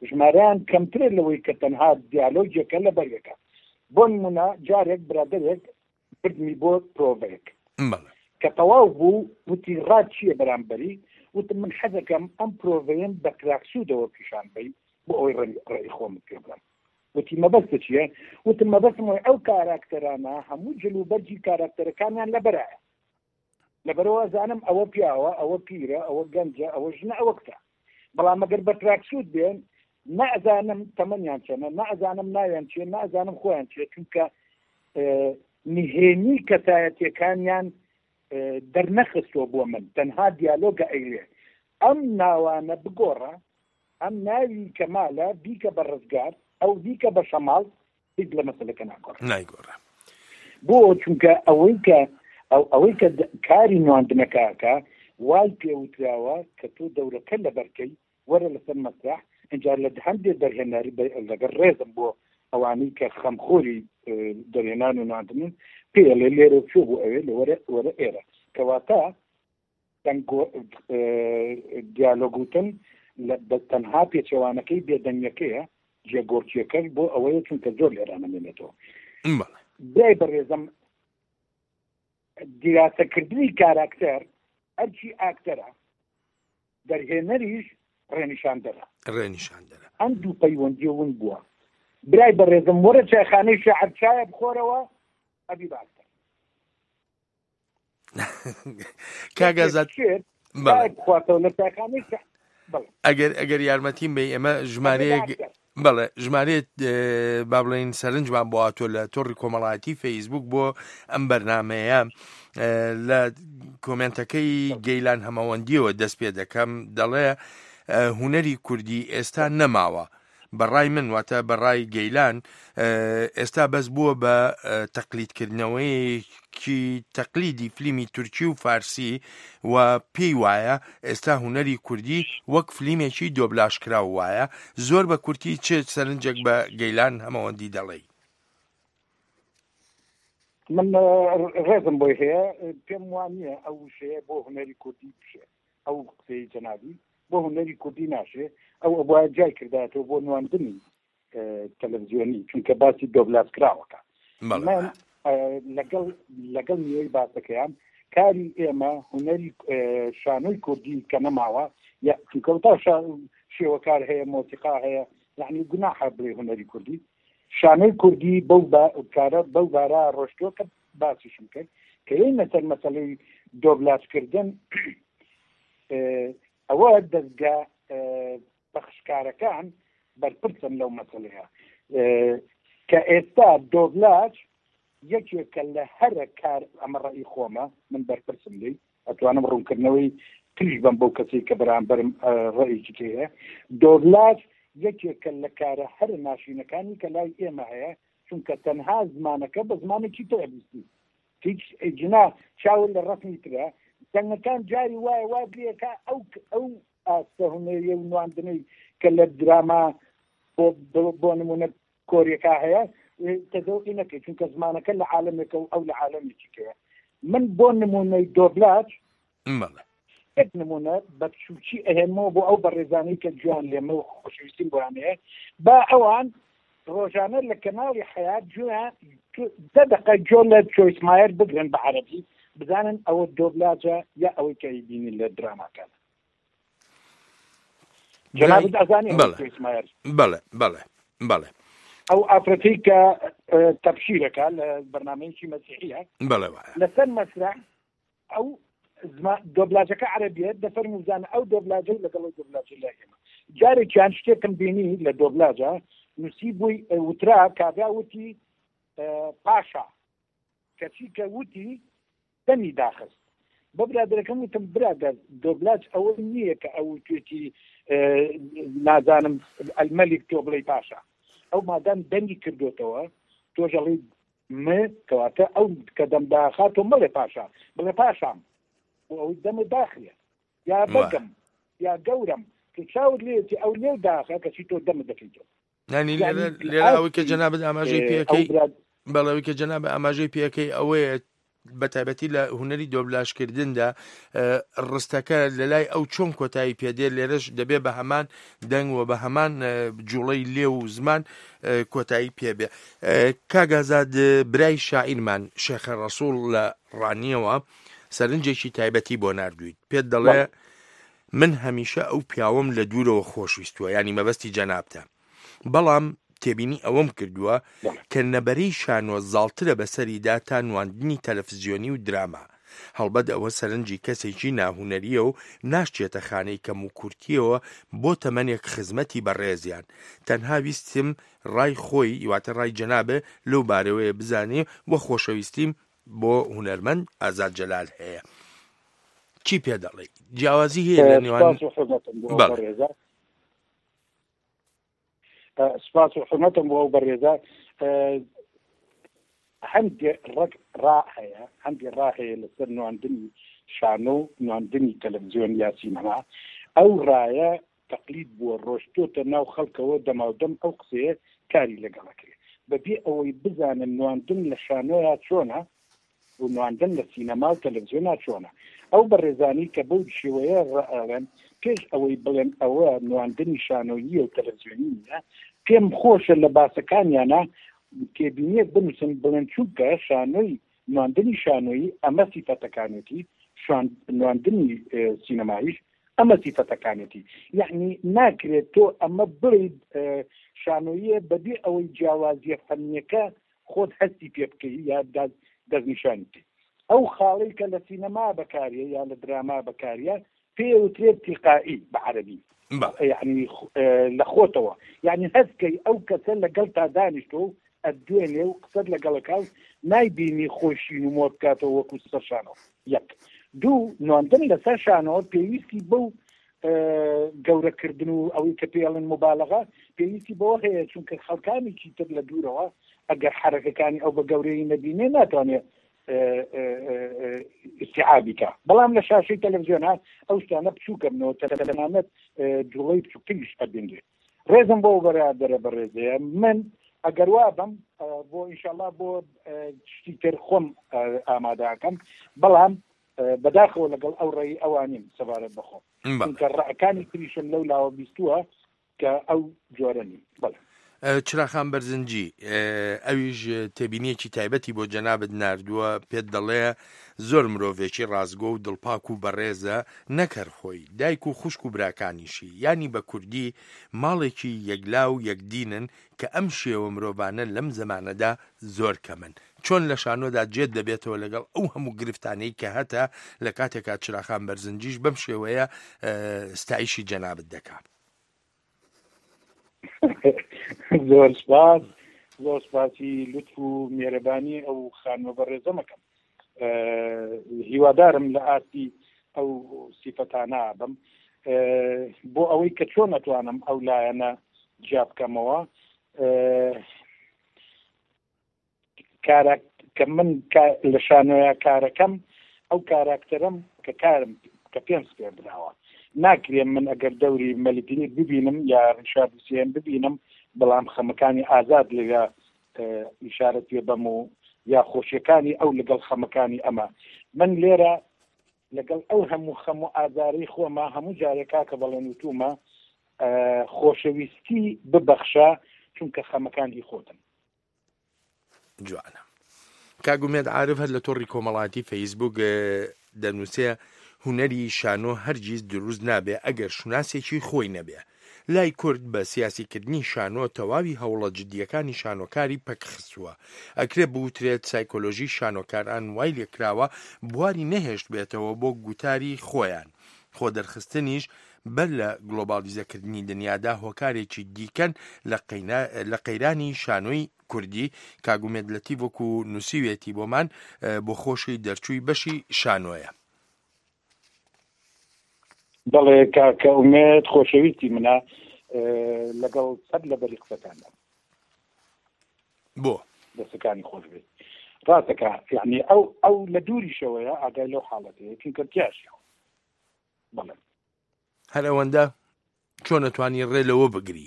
ژمارەیان کەمترێت لەوەی کە تەنها دیالۆجێکە لە بەرێکە بۆ نمونە جارێک برادرێک بردمی بۆ پرۆڤەیەک کە تەواو بوو وتی ڕات چییە بەرامبەری وتم من حەزەکەم ئەم پرۆڤەیەم بە کراکسوودەوە پیشان بی بۆ ئەوەی ڕێی خۆم پێ بڵم وتی مەبەستە چییە وتم مەبەستم ئەو کاراکتەرانە هەموو جلوبەرجی کاراکتەرەکانیان لەبەرایە لەبەرەوە زانم ئەوە پیاوە ئەوە پیرە ئەوە گەنجە ئەوە ژنە ئەوە کتە بەڵام ئەگەر بە کراکسوود بێن نەئەزانم تەمەنیان چەنە نەئەزانم ناویان چیە نەئەزانم خۆیان چیە چونکە نهێنی کەسایەتیەکانیان دەرنەخستۆ بۆ من تەنها دیالۆگە ئەیلێ ئەم ناوانە بگۆڕە ئەم ناوی کەمالە بیکە بە ڕزگار ئەو بیکە بە شەماڵ هیچ لە مەسەلەکە ناگۆڕە نایگۆڕە بۆ چونکە ئەوەی کە ئەوەی کە کاری نواندنەکەکە وای پێوتراوە کە تۆ دەورەکە لە بەرکەی وەرە لەسەر مەسرح اینجا لە هەندێک دەرهێناری لەگەر ڕێزم بۆ ئەوانەی کە خەمخۆری دەرهێنان و نواندنن پێ لە لێرە چۆ بۆ ئەوێ لە وەرە ئێرە کەواتە دیالۆگوتن تەنها پێچەوانەکەی بێدەنگەکەیە جێگۆرچیەکەش بۆ ئەوەیە چونکە زۆر لێرانەمێنێتەوە برای بەڕێزم دیراسەکردنی کاراکتەر ئەرچی ئاکتەرە دەرهێنەریش ڕێنیشاندەرە ڕێنیشاندەرە ئەم دوو پەیوەندی ون بووە برای بەڕێزم وەرە چایخانەی شەعر چایە بخۆرەوە ئەبی باشتر کاگازات بخواتەوە لە چایخانەی ئەگەر ئەگەر یارمەتیم بێ ئێمە ژمارەیەک بەڵێ ژمارێت با بڵێن سەرنجمان بۆ هاتۆ لە تۆڕی کۆمەڵایەتی فەیسبوک بۆ ئەم بەرنامەیە لە کۆمنتەکەی گەیلان هەمەوەندیەوە دەست پێ دەکەم دەڵێ هونەری کوردی ئێستا نەماوە بەڕای من واتە بەڕای گەیلان ئێستا بەس بووە بە تەقلیدکردنەوەیکی تەقلیدی فلیمی تورکی و فارسی و پێی وایە ئێستا هونەری کوردی وەک فلیمێکی دۆبلاشکراو وایە زۆر بە کورتی چ سەرنجێک بە گەیلان هەمەوەندی دەڵێ من ڕێزم بۆی هەیە پێم وانە ئەو شەیە بۆ هونەری کوردی بشێ ئەو قسەی جەنابی بۆ هونەری کوردی ناشێ ئەو ئەوە جای کرداتەوە بۆ نواندنی تەلەڤیزیۆنی چونکە باسی دۆبلاسکراوەکە من لەگەڵ لەگەڵ نیوەی باسەکەیان کاری ئێمە هونەری شانۆی کوردی کە نەماوە یا چونکەوتا شێوەکار هەیە مۆسیقا هەیە یعنی گوناحە بڵێ هونەری کوردی شانۆی کوردی بەو کارە بەو بارە ڕۆشتۆ کە باسیشم کرد کە یەنە سەر مەسەلەی دۆبلاسکردن ئەوە دەستگا بەخشکارەکان بەرپرسن لەو مەسەلەیە کە ئێستا دۆبلاج یەکێکە لە هەرە کار ئەمە ڕەئی خۆمە من بەرپرسم لی ئەتوانم ڕوونکردنەوەی تریش بم بەو کەسی کە بەرامبەرم ڕەیەکی هەیە دۆبلاج یەکێکە لە کارە هەر ناشینەکانی کە لای ئێمە هەیە چونکە تەنها زمانەکە بە زمانێکی تۆ ئەبیستی هیچ جنا چاول لە ڕەسمی ترە دەنگەکان جاری وایە وا بێکە ئەو ئەو ئاستە هونەریە و نواندنەی کە لە دراما بۆ نمونە کۆریەکە هەیە تەدەوقی نەکەی چونکە زمانەکە لە عالەمێکە و ئەو لە عالەمێکیکەیە من بۆ نمونەی دۆبلاج یک نمونە بە بچووکی ئەهێنمەوە بۆ ئەو بەڕێزانەی کە جوان لێمە و خۆشەویستیم بۆیانەیە با ئەوان ڕۆژانە لە کەناڵی حەیات جوان دە دقە جۆ لە چۆیسمایر بگرن بە عەرەبی بزانن ئەوە دۆبلاجە یا ئەوەی کە بینی لە دراماکان جناب ئەزانی چۆیسمایر بەڵێ بەڵێ بەڵێ ئەو ئافرەتەی کە تەبشیرەکە لە بەرنامەیەکی مەسیحیە بەڵێ لەسەر مەسرح ئەو دۆبلاجەکە عەرەبیەت دەفەرموزانە ئەو دۆبلاجە لەگەڵ دۆبلاجە لای ئێمە جارێکیان شتێکم بینی لە دۆبلاجە نووسی بووی وترا کابرا وتی پاشا کەچی کە وتی دەمی داخست بە برادەرەکەم وتم برادەر دۆبلاج ئەوە نییە کە ئەو توێتی نازانم ئەلمەلیک تۆ بڵێ پاشا ئەو مادام دەنگی کردوتەوە تۆژەڵی م کەواتە ئەو کە دەم داخات تۆ مەڵێ پاشا بڵێ پاشام ئەوی دەمە داخلێ یا بەگەم یا گەورم کە چاوت لێتی ئەو لێو داخە کەچی تۆ دەمە دەکەیتەوە ینی لێرە ئەوەی کە جەنابەت ئاماژەی پێەکەی بەڵەوەی کە جەنابە ئاماژەی پێەکەی ئەوەیە بە تایبەتی لە هوەری دۆبلاشکردندا ڕستەکە لە لای ئەو چۆن کۆتایی پێدێ لێرەش دەبێ بە هەمان دەنگوە بە هەمان جوڵەی لێ و زمان کۆتایی پێبێ. کاگازاد برای شاعیرمان شێخە ڕەسوڵ لە ڕانیەوە سەرنجێکی تایبەتی بۆ نردویت، پێت دەڵێ من هەمیشە ئەو پیاوەم لە دوورەوە خۆشویستووە، ینی مەبەستی جەنابتە، بەڵام تێبینی ئەوەم کردووە کە نەبەرەی شانۆ زاڵترە بەسەریدا تا نواندنی تەلەڤیزیۆنی و دراما. هەڵبەت ئەوە سەرنجی کەسێکی ناهونەریە و ناشچێتە خانەی کەم و کورتیەوە بۆ تەمەنێک خزمەتی بەڕێزیان. تەنها ویستم ڕای خۆی یواتە ڕای جەنابێ لەو بارەوەیە بزانێ وە خۆشەویستیم بۆ هونەرمەند ئازاد جەلال هەیە. چی پێ دەڵێ؟ جیاوازی هەیە لە نێوان سپاس و حرمەتم بۆ ئەو بەڕێزە. هەندێ ڕەک ڕا هەیە هەندێ ڕا هەیە لەسەر نواندنی شانۆ و نواندنی تەلەڤیزیۆن یا سینەما. ئەو ڕایە تەقلید بووە ڕۆشتۆتە ناو خەڵکەوە دەماودەم ئەو قسەیە کاری لەگەڵەکرێت بەبێ ئەوەی بزانن نواندن لە شانۆیا چۆنە و نواندن لە سینەما و تەلەڤیزیۆنا چۆنە. ئەو بەڕێزانی کە بەو شێوەیە ڕائەوێن پێش ئەوەی بڵێن ئەوە نواندنی شانۆیی و تەلەڤیزیۆنیە پێم خۆشە لە باسەکانیانە تێبینیەک بنووسن بڵێن چونکە شانۆی نواندنی شانۆیی ئەمە سیفەتەکانێتی نواندنی سینەماییش ئەمە سیفەتەکانێتی. یعنی ناکرێت تۆ ئەمە بڵێیت شانۆیە بەبێ ئەوەی جیاوازیە فەنیەکە خۆت هەستی پێ بکەی یا دەستنیشانیتی. ئەو خاڵی کە لە سینەما بەکاریە یا لە دراما بەکاریە پێوترێت تیقائی بە عەرەبی، یعنی لە خۆتەوە، یعنی هەستکەی ئەو کەسە لەگەڵ تا دانیشتۆ ئەدوێنێ و قسەت لەگەڵەکە نایبینی خۆشین و مۆ بکاتەوە وەکو سەر شانەوە. یەک دوو نواندن لەسەر شانەوە پێویستی بەو گەورەکردن و ئەوەی کە پێڵن مبالغە پێویستی بەوە هەیە چونکە خەڵکانێکی تر لە دوورەوە ئەگەر حرەکەکانی ئەو بە گەورەی نەبینێ ناتوانێت استیعابیکە. بەڵام لە شاشەی تەلەڤیزیۆنە ئەو شتانە بچووکەمنەوە تەلەنامەت جوڵەی بچووکتریش ئەبێنرێ. ڕێزم بۆ بەرادەرە بەڕێزەیە من ئەگەر وا بم بۆ ئینشاءڵڵا بۆ شتی تر خۆم ئامادەکەم، بەڵام بەداخەوە لەگەڵ ئەو ڕێی ئەوانیم سەبارەت بەخۆم چونکە ڕائەکانی تریشم لەو لاوە بیستووە کە ئەو جۆرەنی. بەڵێ چراخان بەرزنجی ئەویش تێبینیەکی تایبەتی بۆ جەنابەت نردووە، پێت دەڵێ زۆر مرۆڤێکی ڕازگۆ و دڵپاک و بەڕێزە نەکەر خۆی دایک و خوشک و براکانیشی، ینی بە کوردی ماڵێکی یەکلا و یەکدینن کە ئەم شێوە مرۆڤانە لەم زەمانەدا زۆر کەمن. چۆن لە شانۆدا جێت دەبێتەوە لەگەڵ ئەو هەموو گرفتانەی کە هەتا لە کاتێکا چراخان بەرزنجیش بەم شێوەیە ستایشی جەنابەت دەکات. زۆر سپاس، زۆر سپاسی لوتف و میێرەبانی ئەو خانوە بەڕێزەمەکەم. هیوادارم لە ئاستی ئەو سیفەتانە بم بۆ ئەوەی کە چۆن نەتوانم ئەو لایەنە جیا بکەمەوە کە من لە شانۆیە کارەکەم ئەو کاراکتەرم کە کارم کە پێم سپێ براوە. ناکرێم من ئەگەر دەوری مەلیدینی ببینم یا ڕیشاد حوسێن ببینم بەڵام خەمەکانی ئازاد لەگە ئیشارەت پێ بەم و یا خۆشیەکانی ئەو لەگەڵ خەمەکانی ئەمە. من لێرە لەگەڵ ئەو هەموو خەم و ئازاری خۆمە هەموو جارێکا کە بەڵێن وتومە خۆشەویستی ببەخشە چونکە خەمەکانی خۆتن. جوانە. کاگومێت عارف هەر لە تۆڕی کۆمەڵاتی فەیسبوک دەنووسێ هونەری شانۆ هەرگیز دروست نابێ ئەگەر شوناسێکی خۆی نەبێ. لای کورد بە سیاسیکردنی شانۆ تەواوی هەوڵە جدیەکانی شانۆکاری پەکخستووە. ئەکرێ بوترێت سایکۆلۆژی شانۆکاران وای لێکراوە بواری نەهێشت بێتەوە بۆ گوتاری خۆیان. خۆ دەرخستنیش بەر لە گلۆبالیزەکردنی دنیادا هۆکارێکی دیکەن لە قەیرانی شانۆی کوردی. کاگومێت لەتی وەکو نووسیوێتی بۆمان بۆ خۆشی دەرچووی بەشی شانۆیە. بەڵێ کاکە ئومێد خۆشەویستی منە لەگەڵ سەد لە بەری قسەکاندا بۆ دەستەکانی خۆش بێت. ڕاستەکە یعنی ئەو ئەو لە دووریشەوەیە ئاگای لەو حاڵەتەیە چونکە تیاشەوە. بەڵێ هەر ئەوەندە چۆن نەتوانی ڕێ لەوە بگری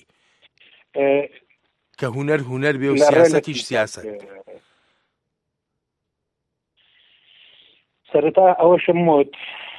کە هونەر هونەر بێ و سیاسەتیش سیاسەت. سەرەتا ئەوەشم وت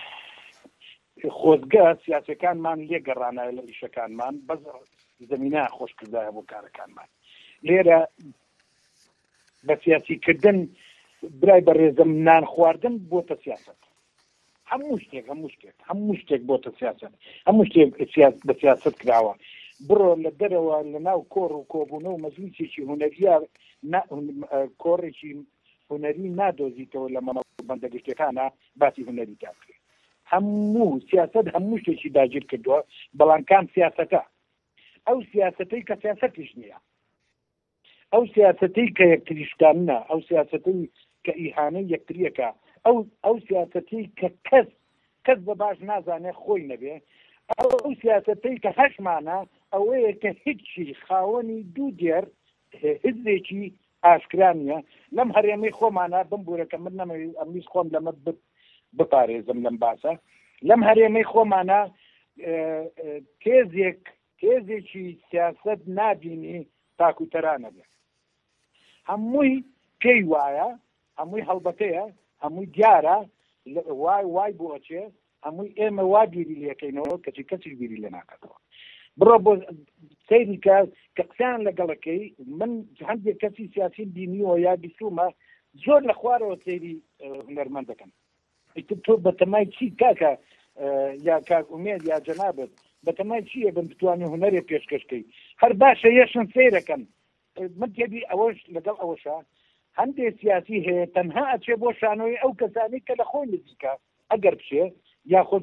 خۆزگە سیاسەکانمان لێگەڕانایە لە ئیشەکانمان بەس زمینە خۆشکردایە بۆ کارەکانمان لێرە بە سیاسیکردن برای بەڕێزم نان خواردن بۆتە سیاست هەموو شتێک هەموو شتێک هەموو شتێک بۆتە سیاست هەموو شتێک بە سیاست کراوە بڕۆ لە دەرەوە لە ناو کۆڕ و کۆبوونە و مەجلیسێکی هونەریە کۆڕێکی هونەری نادۆزیتەوە لە مەمەبەندەگشتەکانە باسی هونەری داکرێت هەموو سیاست هەموو شتێکی داگیر کردووە بەڵام کام سیاسەتە ئەو سیاسەتەی کە سیاسەتیش نییە ئەو سیاسەتەی کە یەکتریشتانە ئەو سیاسەتەی کە ئیهانەی یەکتریەکە ئەو ئەو سیاسەتەی کە کەس کەس بە باش نازانێ خۆی نەبێ ئەو سیاسەتەی کە هەشمانە ئەوەیە کە هیچی خاوەنی دوو دێر هزێکی ئاشکرانیە لەم هەرێمەی خۆمانە بمبورەکە من نەمەوێت ئەمیز خۆم لەمە بپارێزم لەم باسە لەم هەرێمەی خۆمانە تێزێک تێزێکی سیاست نابینی تاکوتەرانە بێ هەمووی پێی وایە هەمووی هەڵبەتەیە هەمووی دیارە وای وای بۆچێ هەمووی ئێمە وا بیری لەکەینەوە کەچی کەسی بیری لێ ناکاتەوە بڕۆ بۆ سەیری کە کە قسەیان لەگەڵەکەی من هەندێک کەسی سیاسی بینیوە یا بیستومە زۆر لە خوارەوە سەیری هونەرمەند دەکەن تۆ بەتەمای چی کاکە یا کاک ئومێد یا جەنابەت بەتەمای چییە بن بتوانێ هونەرێ پێشکەشکەی هەر باشە یەشن سەیرەکەن من تێبی ئەوەش لەگەڵ ئەوەشە هەندێک سیاسی هەیە تەنها ئەچێ بۆ شانۆی ئەو کەسانی کە لە خۆی نزیکە ئەگەر بچێ یاخود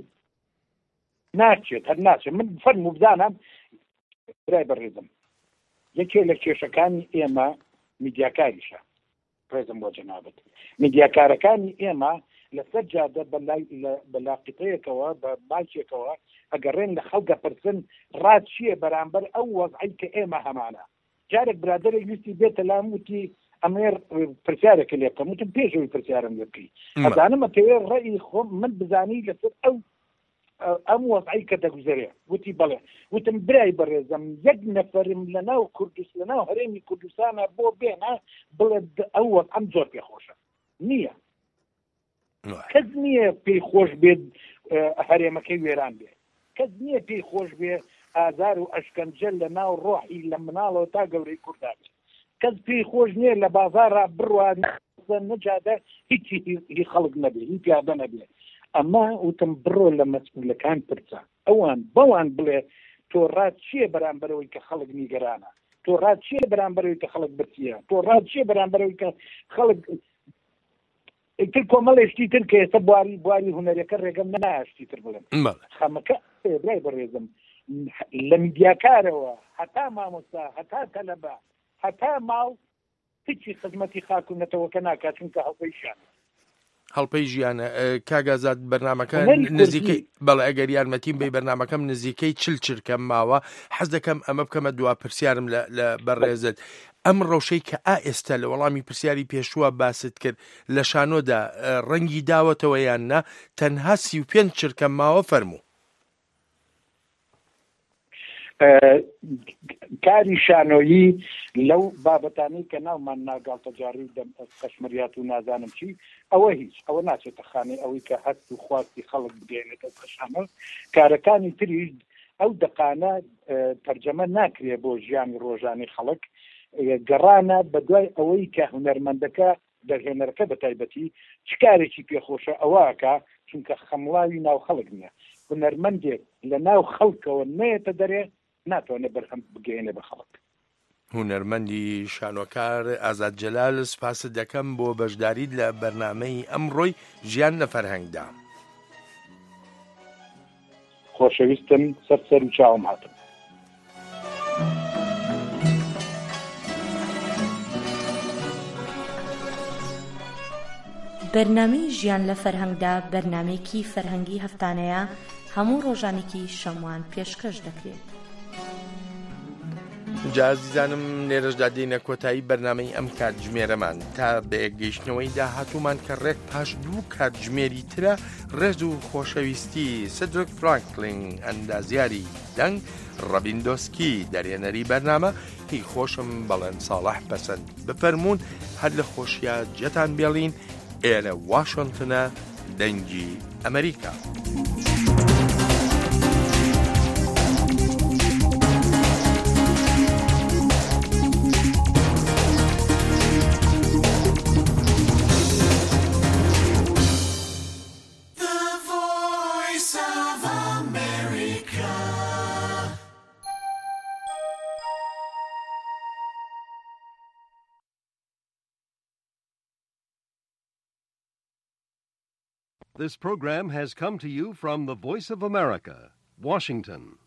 ناچێت هەر ناچێت من فەرموو بزانم برای بەڕێزم یەکێ لە کێشەکانی ئێمە میدیاکاریشە ڕێزم بۆ جەنابەت میدیاکارەکانی ئێمە لەسەر جادە بە لاقیتەیەکەوە بە باکێکەوە ئەگەڕێن لە خەڵگە پرسن ڕات چییە بەرامبەر ئەو وەزعی کە ئێمە هەمانە جارێک برادەرێک ویستی بێتە لام وتی ئەمێر پرسیارێکە لێ بکەم وتم پێشەوەی پرسیارم لێ بکەی ئەزانم ئەتەوێت ڕێی خۆم من بزانی لەسەر ئەو ئەم وەزعی کە دەگوزارێ وتی بەڵێ وتم برای بەڕێزم یەک نەفەرم لە ناو کوردستان لە ناو هەرێمی کوردستانە بۆ بێنە بڵێ ئەو وەزعەم زۆر پێخۆشە نییە کەس نییە پێی خۆش بێت هەرێمەکەی وێران بێ کەس نییە پێی خۆش بێ ئازار و ئەشکەنجە لە ناو ڕۆحی لە مناڵەوە تا گەورەی کوردان کەس پێی خۆش نییە لە بازارە بڕوان نەجادە هیچی هی خەڵک نەبێ هی پیادە نەبێ ئەمە وتم بڕۆ لە مەسئولەکان پرسە ئەوان بەوان بڵێ تۆ ڕات چییە بەرامبەرەوەی کە خەڵک نیگەرانە تۆ ڕات چییە بەرامبەرەوەی کە خەڵک برسیە تۆ ڕات چییە بەرامبەرەوەی کە خەڵک تر کۆمەڵێشتی تر کە ئێستا بواری بواری هونەرەکە ڕێگەم نەناشتی تر بڵێن خەمەکە برای بەڕێزم لە میدیاکارەوە هەتا مامۆستا هەتا تەلەبە هەتا ماڵ هیچی خزمەتی خاکوونەتەوەکە ناکات چونکە هەڵپەی شانە هەڵپەی ژیانە کاگازات بەرنمەکە نزیکەی بەڵێ ئەگەر یارمەتیم بێ بەرنمەکەم نزیکەی چل چرکەم ماوە حەز دەکەم ئەمە بکەمە دوا پرسیارم لە بەڕێزت ئەم ڕەوشەی کە ئا ئێستا لە وەڵامی پرسیاری پێشووە باست کرد لە شانۆدا ڕەنگی داوەتەوە یان نا تەنها سی و پێنج چرکەم ماوە فەرموو کاری شانۆیی لەو بابەتانی کە ناومان ناگاڵتە جاری قەشمەریات و نازانم چی ئەوە هیچ ئەوە ناچێتە خانەی ئەوەی کە هەست و خواستی خەڵک بگەێنێتە قەشانە کارەکانی تری ئەو دقانە تەرجەمە ناکرێ بۆ ژیانی ڕۆژانی خەڵک گەڕانە بە دوای ئەوەی کە هونەرمەندەکە دەرهێنەرەکە بە تایبەتی چ کارێکی پێخۆشە ئەوەکە چونکە خەمڵاوی ناو خەڵک نییە هونەرمەندێک لە ناو خەڵکەوە نێتە دەرێ ناتوانێت بەرهەم بگەێنێ بە خەڵک هونەرمەندی شانۆکار ئازاد جەلال سپاست دەکەم بۆ بەشداریت لە بەرنامەی ئەمڕۆی ژیان لە فەرهەنگدا خۆشەویستم سەر سەر و چاوم هاتم بەرنامەی ژیان لە فەرهەنگدا بەرنامەیەکی فەرهەنگی هەفتانەیە هەموو ڕۆژانێکی شەموان پێشکەش دەکرێت. جازیزانم لێرەشدا دێنە کۆتایی بەرنامەی ئەم کاتژمێرەمان تا بەیەکگەیشتنەوەی داهاتوومان کە ڕێک پاش دوو کاتژمێری ترە ڕێز و خۆشەویستی سدرک فرانکلین ئەندازیاری دەنگ ڕەبیندۆسکی دەرێنەری بەرنامە هی خۆشم بەڵێن ساڵح پەسەند بفەرمونون هەر لە خۆشیە جەتان بێڵین ئێرە واشنگتنە دەنگی ئەمریکا. This program has come to you from the Voice of America, Washington.